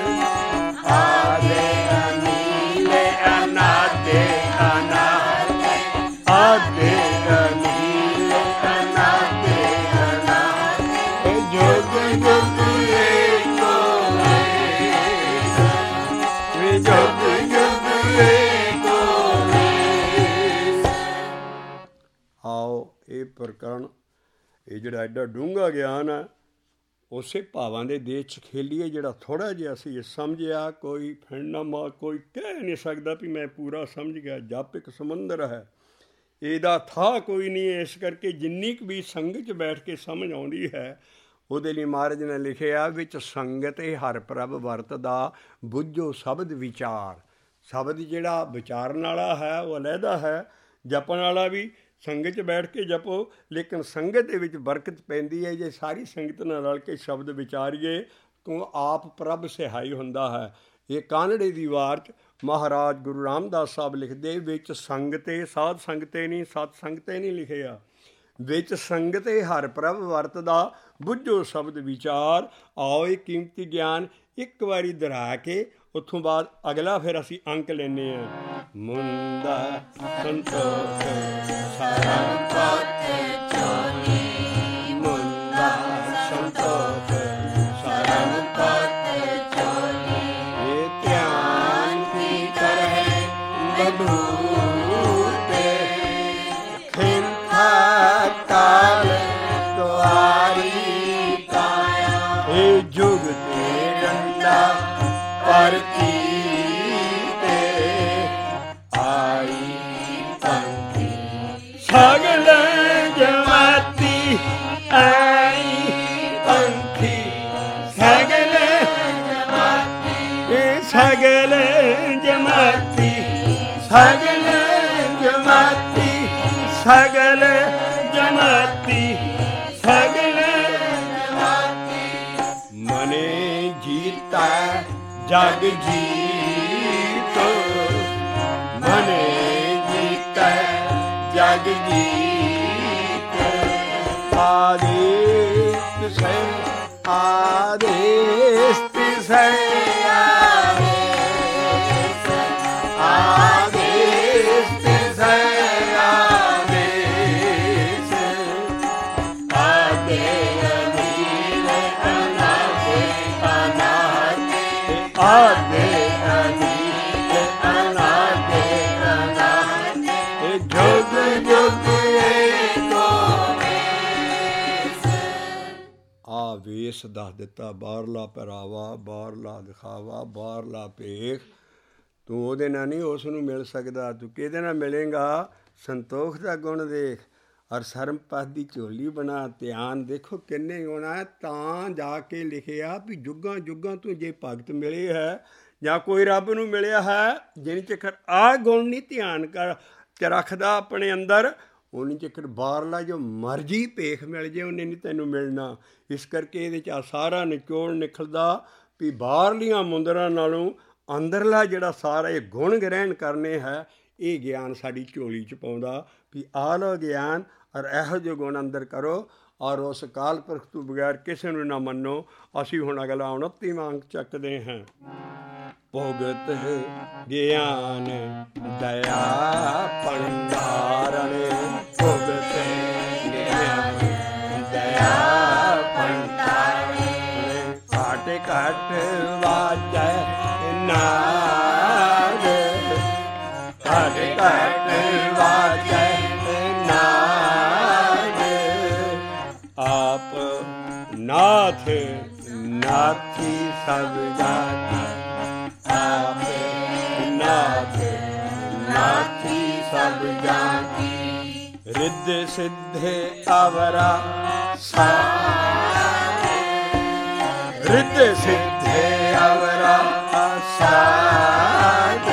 ਆਦੇ ਅਨੀਲੇ ਅਨਾਦੇ ਅਨਾਦੇ, ਆਦੇ ਅਨੀਲੇ ਅਨਾਦੇ ਅਨਾਦੇ, ਜੋਗ ਜੋਗ ਏਕੋ ਏਕ, ਜੋਗ ਜੋਗ ਏਕੋ ਏਕ। ਆਓ ਇਹ ਪ੍ਰਕਰਨ, ਇਹ ਜਿਹੜਾ ਐਡਾ ਡੂੰਘਾ ਗਿਆਨ ਹੈ, ਉਸੇ ਭਾਵਾਂ ਦੇ ਦੇਸ਼ 'ਚ ਖੇਲੀਏ। ਜਿਹੜਾ ਥੋੜ੍ਹਾ ਜਿਹਾ ਅਸੀਂ ਸਮਝਿਆ, ਕੋਈ ਫੜਨਾ ਮਾ ਕੋਈ ਕਹਿ ਨਹੀਂ ਸਕਦਾ ਵੀ ਮੈਂ ਪੂਰਾ ਸਮਝ ਗਿਆ। ਜਪ ਇੱਕ ਸਮੁੰਦਰ ਹੈ, ਇਹਦਾ ਥਾਂ ਕੋਈ ਨਹੀਂ। ਇਸ ਕਰਕੇ ਜਿੰਨੀ ਕੁ ਵੀ ਸੰਗਤ 'ਚ ਬੈਠ ਕੇ ਸਮਝ ਆਉਂਦੀ ਹੈ, ਉਹਦੇ ਲਈ ਮਹਾਰਾਜ ਨੇ ਲਿਖਿਆ ਵਿੱਚ ਸੰਗਤ ਹਰ ਪ੍ਰਭ ਵਰਤਦਾ, ਬੁੱਝੋ ਸ਼ਬਦ ਵਿਚਾਰ। ਸ਼ਬਦ ਜਿਹੜਾ ਵਿਚਾਰਨ ਵਾਲਾ ਹੈ ਉਹ ਅਲੱਗਾ ਹੈ, ਜਪਣ ਵਾਲਾ ਵੀ। ਸੰਗਤ 'ਚ ਬੈਠ ਕੇ ਜਪੋ, ਲੇਕਿਨ ਸੰਗਤ ਦੇ ਵਿੱਚ ਬਰਕਤ ਪੈਂਦੀ ਹੈ ਜੇ ਸਾਰੀ ਸੰਗਤ ਨਾਲ ਰਲ ਕੇ ਸ਼ਬਦ ਵਿਚਾਰੀਏ, ਕਿਉਂ ਆਪ ਪ੍ਰਭ ਸਿਹਾਈ ਹੁੰਦਾ ਹੈ। ਇਹ ਕਾਨੜੇ ਦੀ ਵਾਰ 'ਚ ਮਹਾਰਾਜ ਗੁਰੂ ਰਾਮਦਾਸ ਸਾਹਿਬ ਲਿਖਦੇ, ਵਿੱਚ ਸੰਗਤੇ ਸਾਧ ਸੰਗਤੇ ਨਹੀਂ, ਸਤ ਸੰਗਤੇ ਨਹੀਂ ਲਿਖਿਆ। ਵਿੱਚ ਸੰਗਤੇ ਹਰ ਪ੍ਰਭ ਵਰਤਦਾ, ਬੁੱਝੋ ਸ਼ਬਦ ਵਿਚਾਰ। ਆਓ ਇਹ ਕੀਮਤੀ ਗਿਆਨ ਇੱਕ ਵਾਰੀ ਦੁਹਰਾ ਕੇ ਉੱਥੋਂ ਬਾਅਦ ਅਗਲਾ ਫਿਰ ਅਸੀਂ ਅੰਕ ਲੈਂਦੇ ਹਾਂ। ਮੁੰਦਾ ਸੰਤੋਖ ਸਰਮ ਪਤ ਚੋਲੀ, ਮੁੰਦਾ ਸੰਤੋਖ ਸਰਮ ਪਤ ਚੋਲੀ, ਇਹ ਧਿਆਨ ਕੀ ਕਰਹਿ ਬਬੂਤੇ, ਖਿੰਥਾ ਕਾਲ ਦੁਆਰੀ ਕਾਇਆ, ਇਹ ਜੁਗ ਤੇ ਡੰਡਾ ਪਰਤੀ ਤੇ ਆਈ ਪੰਥੀ, ਸਗਲ ਜਮਾਤੀ ਆਈ ਪੰਥੀ, ਸਗਲ ਜਮਾਤੀ, ਸਗਲ ਜਮਾਤੀ, ਸਗਲ ਜਮਾਤੀ, ਸਗਲ ਜਮਾਤੀ ਸਗਲ ਮਨੇ ਜੀਤਾ ਜਗ ਜੀਤ ਮਨੇ ਜੀਤਾ ਜਗ ਜੀਤ ਆਦੇਸ ਤਿਸੈ ਆਦੇਸ ਤਿਸੈ ਆਦੇਸ ਆਦੇਸ ਤਿਸੈ ਆਦੇਸ ਆਦੇ ਅਨੀਲ ਅਨਾਦੇ ਅਨਾਦੇ ਆਦੇ ਅਨੀਲ ਅਨਾਦੇ ਅਨਾਦੇ ਜੁਗ ਜੁਗ ਵੇਸ ਦੱਸ ਦਿੱਤਾ, ਬਾਹਰਲਾ ਪਹਿਰਾਵਾ, ਬਾਹਰਲਾ ਦਿਖਾਵਾ, ਬਾਹਰਲਾ ਭੇਖ। ਤੂੰ ਉਹਦੇ ਨਾਲ ਨਹੀਂ ਉਸ ਨੂੰ ਮਿਲ ਸਕਦਾ। ਤੂੰ ਕਿਹਦੇ ਨਾਲ ਮਿਲੇਗਾ? ਸੰਤੋਖ ਦਾ ਗੁਣ ਦੇਖ ਔਰ ਸਰਮ ਪਦ ਦੀ ਝੋਲੀ ਬਣਾ। ਧਿਆਨ ਦੇਖੋ ਕਿੰਨੇ ਗੁਣ ਹੈ, ਤਾਂ ਜਾ ਕੇ ਲਿਖਿਆ ਵੀ ਜੁੱਗਾਂ ਜੁੱਗਾਂ ਤੂੰ ਜੇ ਭਗਤ ਮਿਲੇ ਹੈ ਜਾਂ ਕੋਈ ਰੱਬ ਨੂੰ ਮਿਲਿਆ ਹੈ, ਜਿਨ ਚਿਕਰ ਆਹ ਗੁਣ ਨਹੀਂ ਧਿਆਨ ਕਰ ਚ ਰੱਖਦਾ ਆਪਣੇ ਅੰਦਰ, ਉਹਨੇ ਚਿਕਰ ਬਾਹਰਲਾ ਜੋ ਮਰਜ਼ੀ ਭੇਖ ਮਿਲ ਜੇ ਉਹਨੇ ਨਹੀਂ ਤੈਨੂੰ ਮਿਲਣਾ। ਇਸ ਕਰਕੇ ਇਹਦੇ 'ਚ ਆ ਸਾਰਾ ਨਿਚੋੜ ਨਿਕਲਦਾ ਵੀ ਬਾਹਰਲੀਆਂ ਮੁੰਦਰਾਂ ਨਾਲੋਂ ਅੰਦਰਲਾ ਜਿਹੜਾ ਸਾਰਾ ਇਹ ਗੁਣ ਗ੍ਰਹਿਣ ਕਰਨੇ ਹੈ, ਇਹ ਗਿਆਨ ਸਾਡੀ ਝੋਲੀ 'ਚ ਪਾਉਂਦਾ ਵੀ ਆਹ ਲਓ ਗਿਆਨ ਔਰ ਇਹੋ ਜਿਹੇ ਗੁਣ ਅੰਦਰ ਕਰੋ ਔਰ ਉਸ ਅਕਾਲ ਪੁਰਖ ਤੋਂ ਬਗੈਰ ਕਿਸੇ ਨੂੰ ਨਾ ਮੰਨੋ। ਅਸੀਂ ਹੁਣ ਅਗਲਾ ਉਨੱਤੀਵਾਂ ਅੰਕ ਚੱਕਦੇ ਹਾਂ। ਭੁਗਤ ਗਿਆਨ ਦਇਆ ਭੰਡਾਰਨ ਭੁਗਤ ਗਿਆਨ ਦਇਆ ਭੰਡਾਰਨ ਘਟ ਘਟ ਵਾਜੈ ਨਾਦ ਘਟ ਘਟ ਵਾਜੈ ਨਾਦ ਆਪ ਨਾਥ ਨਾਥੀ ਸਭ ਜਾਤੀ ਆਪ ਨਾਥ ਨਾਥੀ ਸਭ ਜਾਤੀ ਰਿੱਧ ਸਿੱਧੇ ਅਵਰਾ ਸਾਧ ਰਿੱਧ ਸਿੱਧੇ ਅਵਰਾ ਸਾਧ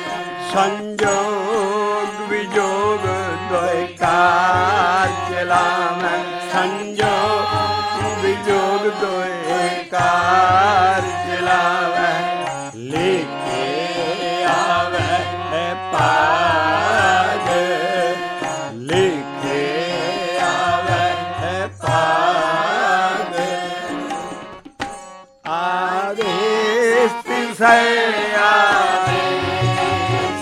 ਸੰਜੋਗ ਵਿਜੋਗ ਦੋਇ ਕਾਰ ਚਲਾਵੈ ਸੰਜੋਗ ਵਿਜੋਗ ਦੋਇ ਕਾਰ ਚਲਾਵੈ ਲਿਖੇ ਆਵੈ ਪਾਦ ਲਿਖੇ ਆਵੈ ਪਾਦ ਆਦੇਸ ਤਿਸੈ ਆਦੇਸ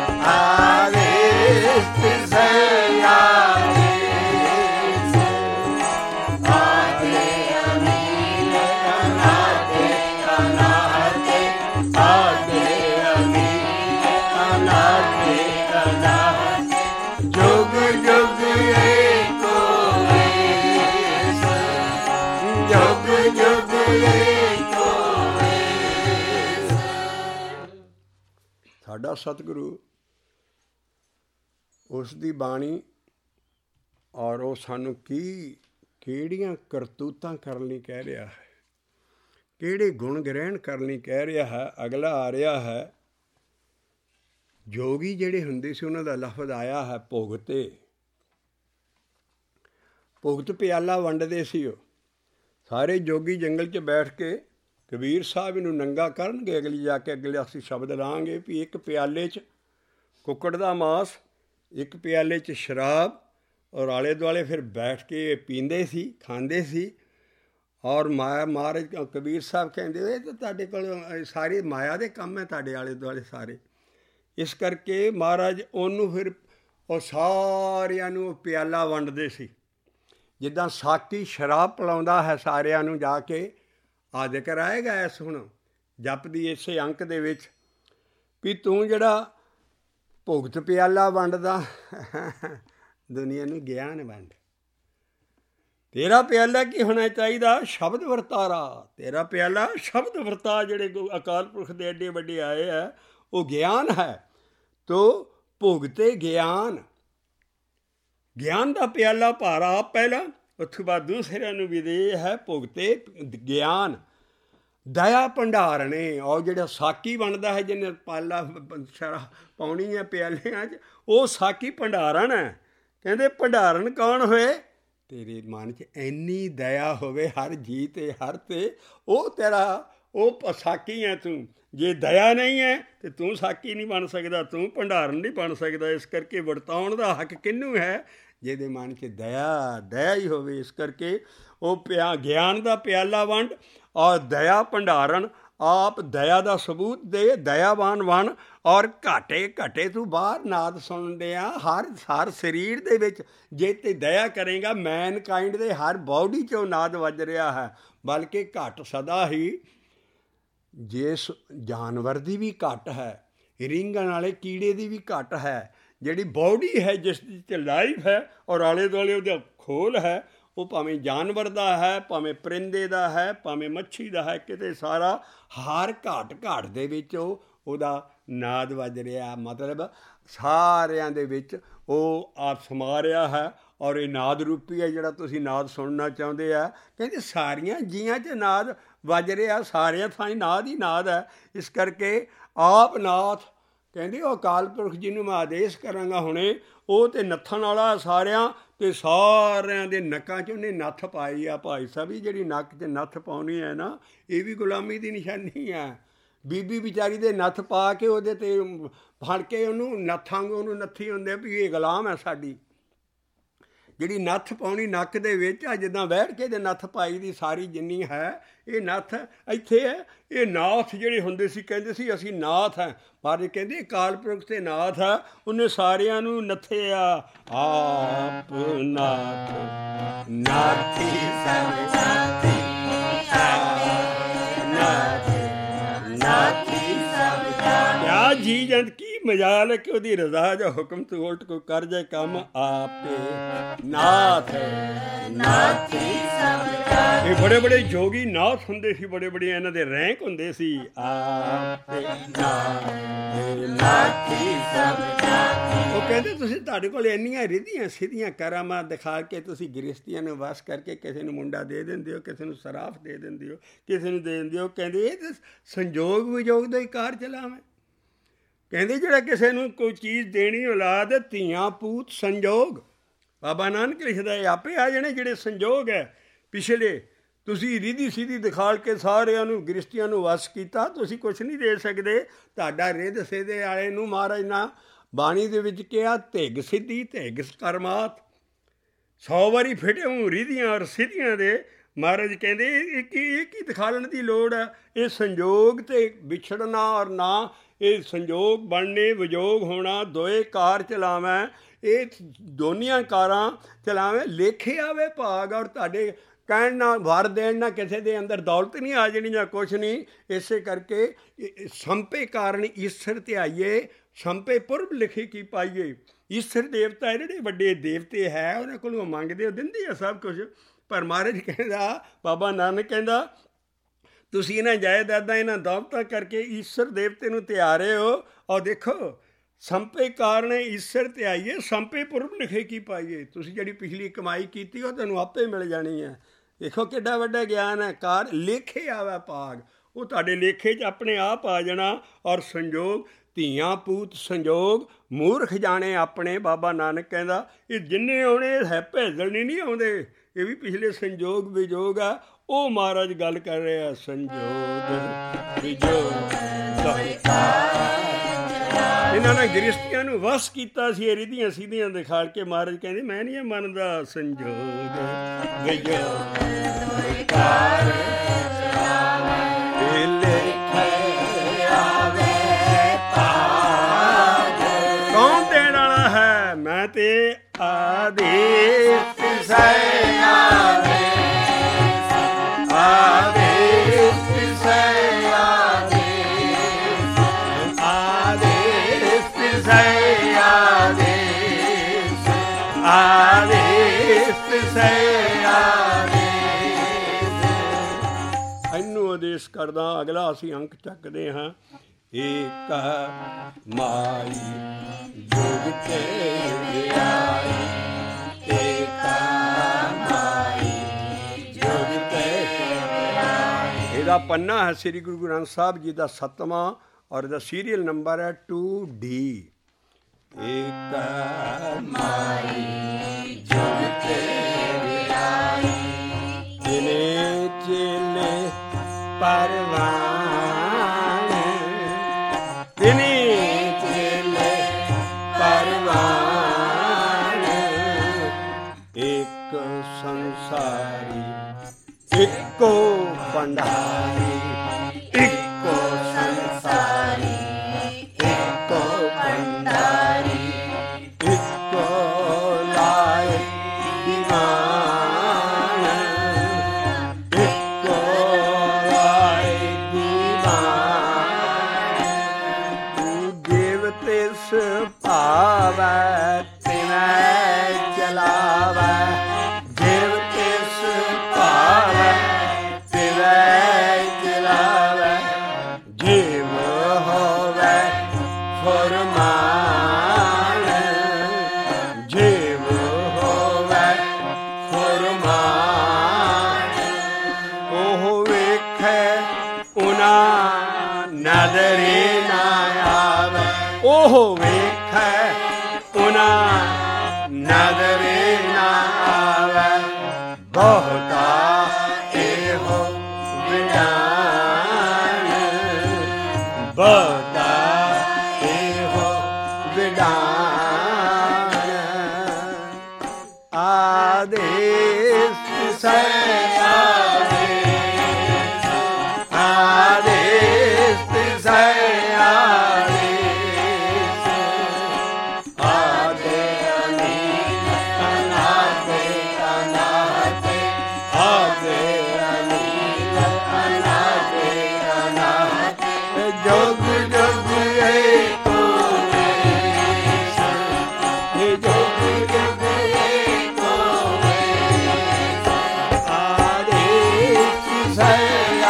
ਆਦੇਸ ਤਿਸੈ ਆਦੇਸ ਆਦੇ ਅਨੀਲ ਅਨਾਦੇ ਅਨਾਦੇ ਆਦੇ ਅਨੀਲ ਅਨਾਦੇ ਅਨਾਦੇ ਜੁਗ ਜੁਗ ਏਕੋ ਵੇਸ ਜੁਗ ਜੁਗ ਏਕੋ ਵੇਸ। ਸਾਡਾ ਸਤਿਗੁਰੂ ਉਸ ਦੀ ਬਾਣੀ ਔਰ ਉਹ ਸਾਨੂੰ ਕੀ ਕਿਹੜੀਆਂ ਕਰਤੂਤਾਂ ਕਰਨ ਲਈ ਕਹਿ ਰਿਹਾ ਹੈ, ਕਿਹੜੇ ਗੁਣ ਗ੍ਰਹਿਣ ਕਰਨ ਲਈ ਕਹਿ ਰਿਹਾ ਹੈ। ਅਗਲਾ ਆ ਰਿਹਾ ਹੈ, ਜੋਗੀ ਜਿਹੜੇ ਹੁੰਦੇ ਸੀ ਉਹਨਾਂ ਦਾ ਲਫ਼ਜ਼ ਆਇਆ ਹੈ ਭੁਗਤੇ। ਭੁਗਤ ਪਿਆਲਾ ਵੰਡਦੇ ਸੀ ਉਹ ਸਾਰੇ ਜੋਗੀ ਜੰਗਲ 'ਚ ਬੈਠ ਕੇ। ਕਬੀਰ ਸਾਹਿਬ ਇਹਨੂੰ ਨੰਗਾ ਕਰਨਗੇ ਅਗਲੀ ਜਾ ਕੇ, ਅਗਲੇ ਅਸੀਂ ਸ਼ਬਦ ਲਾਂਗੇ ਵੀ ਇੱਕ ਪਿਆਲੇ 'ਚ ਕੁੱਕੜ ਦਾ ਮਾਸ, ਇੱਕ ਪਿਆਲੇ 'ਚ ਸ਼ਰਾਬ ਔਰ ਆਲੇ ਦੁਆਲੇ ਫਿਰ ਬੈਠ ਕੇ ਪੀਂਦੇ ਸੀ, ਖਾਂਦੇ ਸੀ। ਔਰ ਮਾਇਆ ਮਹਾਰਾਜ ਕਬੀਰ ਸਾਹਿਬ ਕਹਿੰਦੇ ਇਹ ਤਾਂ ਤੁਹਾਡੇ ਕੋਲ ਸਾਰੇ ਮਾਇਆ ਦੇ ਕੰਮ ਹੈ ਤੁਹਾਡੇ ਆਲੇ ਦੁਆਲੇ ਸਾਰੇ। ਇਸ ਕਰਕੇ ਮਹਾਰਾਜ ਉਹਨੂੰ ਫਿਰ ਉਹ ਸਾਰਿਆਂ ਨੂੰ ਪਿਆਲਾ ਵੰਡਦੇ ਸੀ, ਜਿੱਦਾਂ ਸਾਕੀ ਸ਼ਰਾਬ ਪਿਲਾਉਂਦਾ ਹੈ ਸਾਰਿਆਂ ਨੂੰ ਜਾ ਕੇ। ਆ ਜ਼ਿਕਰ ਆਏਗਾ ਇਸ ਹੁਣ ਜਪਦੀ ਇਸੇ ਅੰਕ ਦੇ ਵਿੱਚ ਵੀ ਤੂੰ ਜਿਹੜਾ ਭੁਗਤ ਪਿਆਲਾ ਵੰਡਦਾ ਦੁਨੀਆ ਨੂੰ ਗਿਆਨ ਵੰਡ। ਤੇਰਾ ਪਿਆਲਾ ਕੀ ਹੋਣਾ ਚਾਹੀਦਾ? ਸ਼ਬਦ ਵਰਤਾਰਾ। ਤੇਰਾ ਪਿਆਲਾ ਸ਼ਬਦ ਵਰਤਾ। ਜਿਹੜੇ ਅਕਾਲ ਪੁਰਖ ਦੇ ਐਡੇ ਵੱਡੇ ਆਏ ਹੈ ਉਹ ਗਿਆਨ ਹੈ। ਤੋ ਭੁਗਤੇ ਗਿਆਨ, ਗਿਆਨ ਦਾ ਪਿਆਲਾ ਭਾਰਾ ਪਹਿਲਾਂ, ਉਸ ਤੋਂ ਬਾਅਦ ਦੂਸਰਿਆਂ ਨੂੰ ਵੀ ਦੇ ਹੈ ਭੁਗਤੇ ਗਿਆਨ। ਦਇਆ ਭੰਡਾਰਣੇ, ਔਰ ਜਿਹੜਾ ਸਾਕੀ ਬਣਦਾ ਹੈ ਜਿਹਨੇ ਪਾਲਾ ਸ਼ਰਾ ਪਾਉਣੀ ਹੈ ਪਿਆਲਿਆਂ 'ਚ, ਉਹ ਸਾਕੀ ਭੰਡਾਰਨ ਹੈ। ਕਹਿੰਦੇ ਭੰਡਾਰਨ ਕੌਣ ਹੋਏ? ਤੇਰੇ ਮਨ 'ਚ ਇੰਨੀ ਦਇਆ ਹੋਵੇ ਹਰ ਜੀ ਤੇ ਹਰ ਤੇ, ਉਹ ਤੇਰਾ ਉਹ ਸਾਕੀ ਹੈ ਤੂੰ। ਜੇ ਦਇਆ ਨਹੀਂ ਹੈ ਤਾਂ ਤੂੰ ਸਾਕੀ ਨਹੀਂ ਬਣ ਸਕਦਾ, ਤੂੰ ਭੰਡਾਰਨ ਨਹੀਂ ਬਣ ਸਕਦਾ। ਇਸ ਕਰਕੇ ਵਰਤਾਉਣ ਦਾ ਹੱਕ ਕਿਹਨੂੰ ਹੈ? ਜਿਹਦੇ ਮਨ 'ਚ ਦਇਆ ਦਇਆ ਹੀ ਹੋਵੇ। ਇਸ ਕਰਕੇ ਉਹ ਪਿਆ ਗਿਆਨ ਦਾ ਪਿਆਲਾ ਵੰਡ ਔਰ ਦਇਆ ਭੰਡਾਰਨ, ਆਪ ਦਇਆ ਦਾ ਸਬੂਤ ਦੇ, ਦਇਆਵਾਨ ਬਣ। ਔਰ ਘਾਟੇ ਘਟੇ ਤੂੰ ਬਾਹਰ ਨਾਦ ਸੁਣਦੇ ਆ ਹਰ ਹਰ ਸਰੀਰ ਦੇ ਵਿੱਚ। ਜੇ ਤੇ ਦਇਆ ਕਰੇਗਾ ਮੈਨਕਾਇੰਡ ਦੇ ਹਰ ਬਾਡੀ 'ਚੋਂ ਨਾਦ ਵੱਜ ਰਿਹਾ ਹੈ। ਬਲਕਿ ਘਟ ਸਦਾ ਹੀ ਜਿਸ ਜਾਨਵਰ ਦੀ ਵੀ ਘਟ ਹੈ, ਰਿੰਗਣ ਵਾਲੇ ਕੀੜੇ ਦੀ ਵੀ ਘਟ ਹੈ। ਜਿਹੜੀ ਬਾਡੀ ਹੈ ਜਿਸ 'ਚ ਲਾਈਫ ਹੈ ਔਰ ਆਲੇ ਦੁਆਲੇ ਉਹਦਾ ਖੋਲ ਹੈ, ਉਹ ਭਾਵੇਂ ਜਾਨਵਰ ਦਾ ਹੈ, ਭਾਵੇਂ ਪਰਿੰਦੇ ਦਾ ਹੈ, ਭਾਵੇਂ ਮੱਛੀ ਦਾ ਹੈ, ਕਿਤੇ ਸਾਰਾ ਹਰ ਘਾਟ ਘਾਟ ਦੇ ਵਿੱਚ ਉਹ ਉਹਦਾ ਨਾਦ ਵੱਜ ਰਿਹਾ। ਮਤਲਬ ਸਾਰਿਆਂ ਦੇ ਵਿੱਚ ਉਹ ਆਪ ਸਮਾ ਰਿਹਾ ਹੈ। ਔਰ ਇਹ ਨਾਦ ਰੂਪੀ ਹੈ ਜਿਹੜਾ ਤੁਸੀਂ ਨਾਦ ਸੁਣਨਾ ਚਾਹੁੰਦੇ ਆ। ਕਹਿੰਦੇ ਸਾਰੀਆਂ ਜੀਆਂ 'ਚ ਨਾਦ ਵੱਜ ਰਿਹਾ, ਸਾਰਿਆਂ ਥਾਈਂ ਨਾਦ ਹੀ ਨਾਦ ਹੈ। ਇਸ ਕਰਕੇ ਆਪ ਨਾਥ ਕਹਿੰਦੇ ਉਹ ਅਕਾਲ ਪੁਰਖ ਜਿਹਨੂੰ ਮੈਂ ਆਦੇਸ਼ ਕਰਾਂਗਾ ਹੁਣੇ, ਉਹ ਤਾਂ ਨੱਥਣ ਵਾਲਾ ਸਾਰਿਆਂ, ਅਤੇ ਸਾਰਿਆਂ ਦੇ ਨੱਕਾਂ 'ਚ ਉਹਨੇ ਨੱਥ ਪਾਈ ਆ। ਭਾਈ ਸਾਹਿਬ ਵੀ ਜਿਹੜੀ ਨੱਕ 'ਚ ਨੱਥ ਪਾਉਣੀ ਹੈ ਨਾ, ਇਹ ਵੀ ਗੁਲਾਮੀ ਦੀ ਨਿਸ਼ਾਨੀ ਹੈ। ਬੀਬੀ ਵਿਚਾਰੀ ਦੇ ਨੱਥ ਪਾ ਕੇ ਉਹਦੇ 'ਤੇ ਫੜ ਕੇ ਉਹਨੂੰ ਨੱਥਾਂਗੇ, ਉਹਨੂੰ ਨੱਥੀ ਹੁੰਦੇ ਵੀ ਇਹ ਗੁਲਾਮ ਹੈ ਸਾਡੀ। ਜਿਹੜੀ ਨੱਥ ਪਾਉਣੀ ਨੱਕ ਦੇ ਵਿੱਚ ਆ, ਜਿੱਦਾਂ ਬੈਠ ਕੇ ਦੇ ਨੱਥ ਪਾਈ ਦੀ ਸਾਰੀ ਜਿੰਨੀ ਹੈ, ਇਹ ਨੱਥ ਇੱਥੇ ਹੈ। ਇਹ ਨਾਥ ਜਿਹੜੇ ਹੁੰਦੇ ਸੀ ਕਹਿੰਦੇ ਸੀ ਅਸੀਂ ਨਾਥ ਹੈ, ਪਰ ਕਹਿੰਦੇ ਅਕਾਲ ਪੁਰਖ ਤੇ ਨਾਥ ਹੈ, ਉਹਨੇ ਸਾਰਿਆਂ ਨੂੰ ਨੱਥਿਆ। ਆਪ ਨਾਥ ਨਾਥੀ ਸਭ ਨਾਥੀ, ਨਾਥੀ ਸਭ ਕਿਆ ਜੀ ਜੰਤ ਕੀ ਮਜਾਲ ਕਿ ਉਹਦੀ ਰਜ਼ਾ ਜਾਂ ਹੁਕਮ ਤੋਂ ਉਲਟ ਕੋਈ ਕਰ ਜਾਏ ਕੰਮ। ਆਪੇ ਨਾਥ ਨਾਥੀ ਸਭ ਇਹ ਬੜੇ ਬੜੇ ਜੋਗੀ ਨਾਥ ਹੁੰਦੇ ਸੀ, ਬੜੇ ਬੜੇ ਇਹਨਾਂ ਦੇ ਰੈਂਕ ਹੁੰਦੇ ਸੀ। ਆਪੇ ਨਾਥੀ ਸਭ ਉਹ ਕਹਿੰਦੇ ਤੁਸੀਂ ਤੁਹਾਡੇ ਕੋਲ ਇੰਨੀਆਂ ਰਿੱਧੀਆਂ ਸਿੱਧੀਆਂ ਕਰਾਮਾਂ ਦਿਖਾ ਕੇ ਤੁਸੀਂ ਗ੍ਰਸਤੀਆਂ ਨੂੰ ਵਸ ਕਰਕੇ ਕਿਸੇ ਨੂੰ ਮੁੰਡਾ ਦੇ ਦਿੰਦੇ ਹੋ, ਕਿਸੇ ਨੂੰ ਸਰਾਫ ਦੇ ਦਿੰਦੇ ਹੋ, ਕਿਸੇ ਨੂੰ ਦੇ ਦਿੰਦੇ ਹੋ। ਕਹਿੰਦੇ ਇਹ ਤਾਂ ਸੰਜੋਗ ਵਿਜੋਗ ਦਾ ਹੀ ਕਾਰ ਚਲਾਵੇਂ। ਕਹਿੰਦੇ ਜਿਹੜਾ ਕਿਸੇ ਨੂੰ ਕੋਈ ਚੀਜ਼ ਦੇਣੀ ਔਲਾਦ, ਧੀਆਂ ਪੂਤ ਸੰਜੋਗ। ਬਾਬਾ ਨਾਨਕ ਲਿਖਦਾ ਇਹ ਆਪੇ ਆ ਜਾਣੇ ਜਿਹੜੇ ਸੰਜੋਗ ਹੈ ਪਿਛਲੇ। ਤੁਸੀਂ ਰਿੱਧੀ ਸਿੱਧੀ ਦਿਖਾਲ ਕੇ ਸਾਰਿਆਂ ਨੂੰ ਗ੍ਰਸਤੀਆਂ ਨੂੰ ਵਸ ਕੀਤਾ, ਤੁਸੀਂ ਕੁਛ ਨਹੀਂ ਦੇ ਸਕਦੇ। ਤੁਹਾਡਾ ਰਿੱਧ ਸਿੱਧੇ ਵਾਲੇ ਨੂੰ ਮਹਾਰਾਜ ਨਾ ਬਾਣੀ ਦੇ ਵਿੱਚ ਕਿਹਾ ਧਿੱਗ ਸਿੱਧੀ ਧਿੱਗ ਕਰਮਾਤ। ਸੌ ਵਾਰੀ ਫਿਟਿਓ ਰਿੱਧੀਆਂ ਔਰ ਸਿੱਧੀਆਂ ਦੇ ਮਹਾਰਾਜ ਕਹਿੰਦੇ ਇਹ ਕੀ ਇਹ ਕੀ ਦਿਖਾਲਣ ਦੀ ਲੋੜ ਹੈ? ਇਹ ਸੰਜੋਗ ਅਤੇ ਵਿਛੜਨਾ ਔਰ ਨਾ ਇਹ ਸੰਜੋਗ ਬਣਨੇ, ਵਿਜੋਗ ਹੋਣਾ, ਦੋਏ ਕਾਰ ਚਲਾਵੇਂ। ਇਹ ਦੋਨੀਆਂ ਕਾਰਾਂ ਚਲਾਵੇਂ, ਲੇਖੇ ਆਵੇ ਭਾਗ। ਔਰ ਤੁਹਾਡੇ ਕਹਿਣ ਨਾਲ ਵਰ ਦੇਣ ਨਾਲ ਕਿਸੇ ਦੇ ਅੰਦਰ ਦੌਲਤ ਨਹੀਂ ਆ ਜਾਣੀ ਜਾਂ ਕੁਛ ਨਹੀਂ। ਇਸੇ ਕਰਕੇ ਸੰਪੇ ਕਾਰਨ ਈਸ਼ਰ ਧਿਆਈਏ, ਸੰਪੇ ਪੁਰਬ ਲਿਖੇ ਕੀ ਪਾਈਏ। ਈਸ਼ਰ ਦੇਵਤਾ ਜਿਹੜੇ ਵੱਡੇ ਦੇਵਤੇ ਹੈ ਉਹਨਾਂ ਕੋਲੋਂ ਮੰਗਦੇ ਉਹ ਦਿੰਦੇ ਆ ਸਭ ਕੁਛ। ਪਰ ਮਹਾਰਾਜ ਕਹਿੰਦਾ, ਬਾਬਾ ਨਾਨਕ ਕਹਿੰਦਾ ਤੁਸੀਂ ਇਹਨਾਂ ਜਾਇਦਾਦਾਂ ਇਹਨਾਂ ਦੌਲਤਾਂ ਕਰਕੇ ਈਸ਼ਰ ਦੇਵਤੇ ਨੂੰ ਤਿਆਰੇ ਹੋ। ਔਰ ਦੇਖੋ ਸੰਪੇ ਕਾਰਨ ਈਸ਼ਰ ਧਿਆਈਏ, ਸੰਪੇ ਪੁਰਬ ਲਿਖੇ ਕੀ ਪਾਈਏ। ਤੁਸੀਂ ਜਿਹੜੀ ਪਿਛਲੀ ਕਮਾਈ ਕੀਤੀ ਉਹ ਤੁਹਾਨੂੰ ਆਪੇ ਮਿਲ ਜਾਣੀ ਹੈ। ਦੇਖੋ ਕਿੱਡਾ ਵੱਡਾ ਗਿਆਨ ਹੈ। ਕਾਰ ਲੇਖੇ ਆਵੇ ਭਾਗ, ਉਹ ਤੁਹਾਡੇ ਲੇਖੇ 'ਚ ਆਪਣੇ ਆਪ ਆ ਜਾਣਾ। ਔਰ ਸੰਜੋਗ ਧੀਆਂ ਪੂਤ ਸੰਜੋਗ ਮੂਰਖ ਜਾਣੇ ਆਪਣੇ। ਬਾਬਾ ਨਾਨਕ ਕਹਿੰਦਾ ਇਹ ਜਿੰਨੇ ਆਉਣੇ ਹੈ ਭੇਜਣ ਨਹੀਂ ਆਉਂਦੇ। ਇਹ ਵੀ ਪਿਛਲੇ ਸੰਜੋਗ ਵਿਜੋਗ ਆ। ਉਹ ਮਹਾਰਾਜ ਗੱਲ ਕਰ ਰਿਹਾ ਸੰਜੋਗ ਵਿਜੋਗ। ਇਹਨਾਂ ਨੇ ਗ੍ਰਸਤੀਆਂ ਨੂੰ ਵਸ ਕੀਤਾ ਸੀ ਰਿੱਧੀਆਂ ਸਿੱਧੀਆਂ ਦਿਖਾਲ ਕੇ। ਮਹਾਰਾਜ ਕਹਿੰਦੇ ਮੈਂ ਨਹੀਂ ਮੰਨਦਾ ਸੰਜੋਗ ਵਿਜੋਗ। ਕੌਣ ਦੇਣ ਵਾਲਾ ਹੈ? ਮੈਂ ਤੇ ਆਦੇਸ਼ ਇਹਨੂੰ ਆਦੇਸ਼ ਕਰਦਾ। ਅਗਲਾ ਅਸੀਂ ਅੰਕ ਚੱਕਦੇ ਹਾਂ। ਏਕ ਮਾਈ ਜੁਗ ਤੇ ਆਈ, ਏਕ ਮਾਈ ਜੁਗ ਤੇ ਆਈ। ਇਹਦਾ ਪੰਨਾ ਹੈ ਸ੍ਰੀ ਗੁਰੂ ਗ੍ਰੰਥ ਸਾਹਿਬ ਜੀ ਦਾ ਸੱਤਵਾਂ ਔਰ ਇਹਦਾ ਸੀਰੀਅਲ ਨੰਬਰ ਹੈ ਟੂ ਡੀ। ਏਕ ਮਾਈ ਜੁਗਤੇ ਆਈ, ਜਿਨੇ ਚੇਲੇ ਪਰਵਾਨ, ਤਿਨੇ ਚੇਲੇ ਪਰਵਾਨ, ਇੱਕ ਸੰਸਾਰੀ ਇੱਕੋ ਭੰਡਾਰੀ, ਇੱਕੋ ਸੰਸਾਰੀ ਇੱਕੋ ਭੰਡਾਰੀ, ਇੱਕੋ ਲਾਇਕ ਦੀਵਾਨ, ਇੱਕੋ ਲਾਇਕ ਦੀਵਾਨ। ਤੂੰ ਦੇਵ ਤਿਸ ਭਾਵੈ ਤਿਵੈ ਚਲਾਵੈ, ਦੇਵ ਤਿਸ ਭਾਵੈ ਤਿਵੈ ਚਲਾਵੈ, ਜੀਵ ਹੋਵੈ ਫੁਰਮਾਨ, ਜੀਵ ਹੋਵੈ ਫੁਰਮਾਨ। ਉਹ ਵੇਖੈ ਉਨਾ ਨਜ਼ਰੇ ਨਾ ਆਵੈ, ਉਹ ਵੇਖੈ ਉਨਾ ਨਜ਼ਰੇ ਨਾ ਆਵੈ, ਬਹੁਤਾ ਇਹੋ ਵਿਧਾਨ, ਬਹੁਤਾ ਇਹੋ ਵਿਧਾਨ। ਆਦੇਸ ਤਿਸੈ ਆਦੇਸ, ਆਦੇਸ ਤਿਸੈ ਆਦੇਸ, ਆਦੇ ਅਨੀਲ ਅਨਾਦੇ ਅਨਾਦੇ, ਆਦੇ ਅਨੀਲ ਅਨਾਦੇ ਅਨਾਦੇ, ਜੁਗ ਜੁਗ ਏਕੋ ਵੇਸ, ਇਹ ਜੁਗ ਜੁਗ ਏਕੋ ਵੇਸ, ਆਦੇਸ ਤਿਸੈ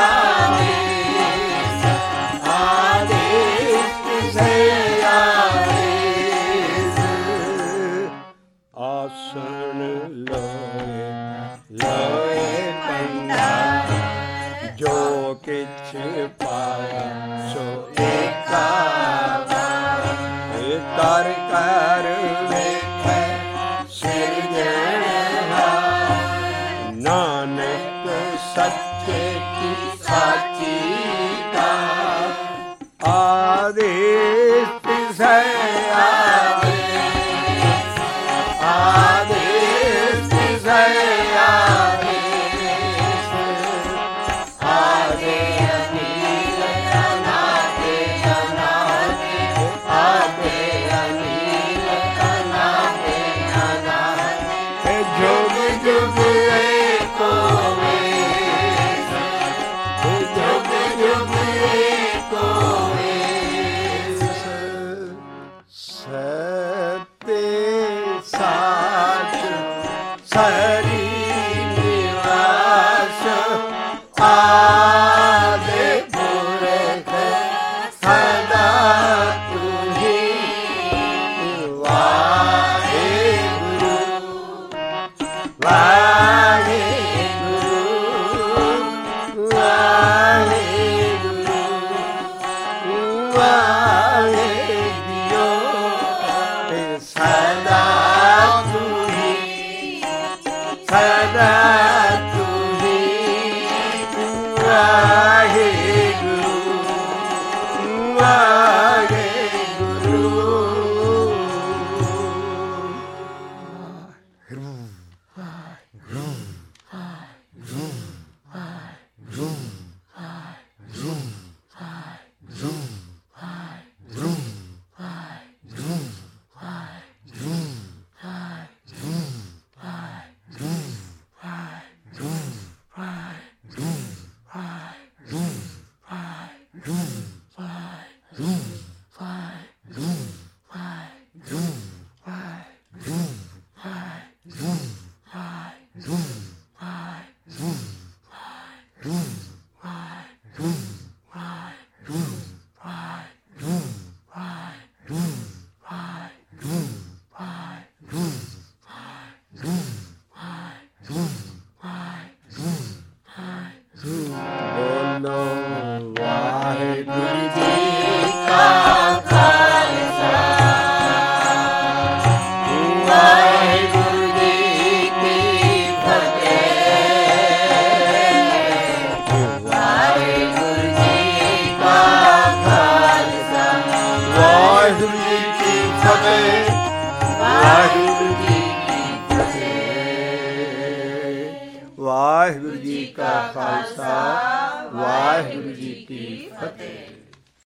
ਆਦੇਸ, ਆਦੇਸ ਤਿਸੈ ਆਦੇਸ। ਆਸਣ ਲੋਏ ਲੋਏ ਭੰਡਾਰ, ਜੋ ਕਿਛ ਪਾਇਆ ਸੋ ਏਕਾ ਵਾਰ, ਏ ਕਰ ਕਰ ਵੇਖੈ ਸਿਰਜਣਹਾਰ, ਨਾਨਕ ਸੱਚੇ ਕੀ ਸਾਚੀ ਕਾ, ਆਦੇਸ ਤਿਸੈ ਆਦੇਸ, ਆਦੇਸ ਤਿਸੈ ਆਦੇਸ, ਆਦੇ ਅਨੀਲ ਅਨਾਦੇ ਅਨਾਦੇ, ਆਦੇ ਅਨੀਲ ਅਨਾਦੇ ਅਨਾਦੇ, ਜੁਗ ਜੁਗ ਏਕੋ ਵੇਸ, ਜੁਗ ਜੁਗ ਏਕੋ ਵੇਸ। ਆਮੇਨ। ਵਾਹਿਗੁਰੂ ਜੀ ਕੀ ਫਤਿਹ। ਵਾਹਿਗੁਰੂ ਜੀ ਕਾ ਖਾਲਸਾ, ਵਾਹਿਗੁਰੂ ਜੀ ਕੀ ਫਤਿਹ।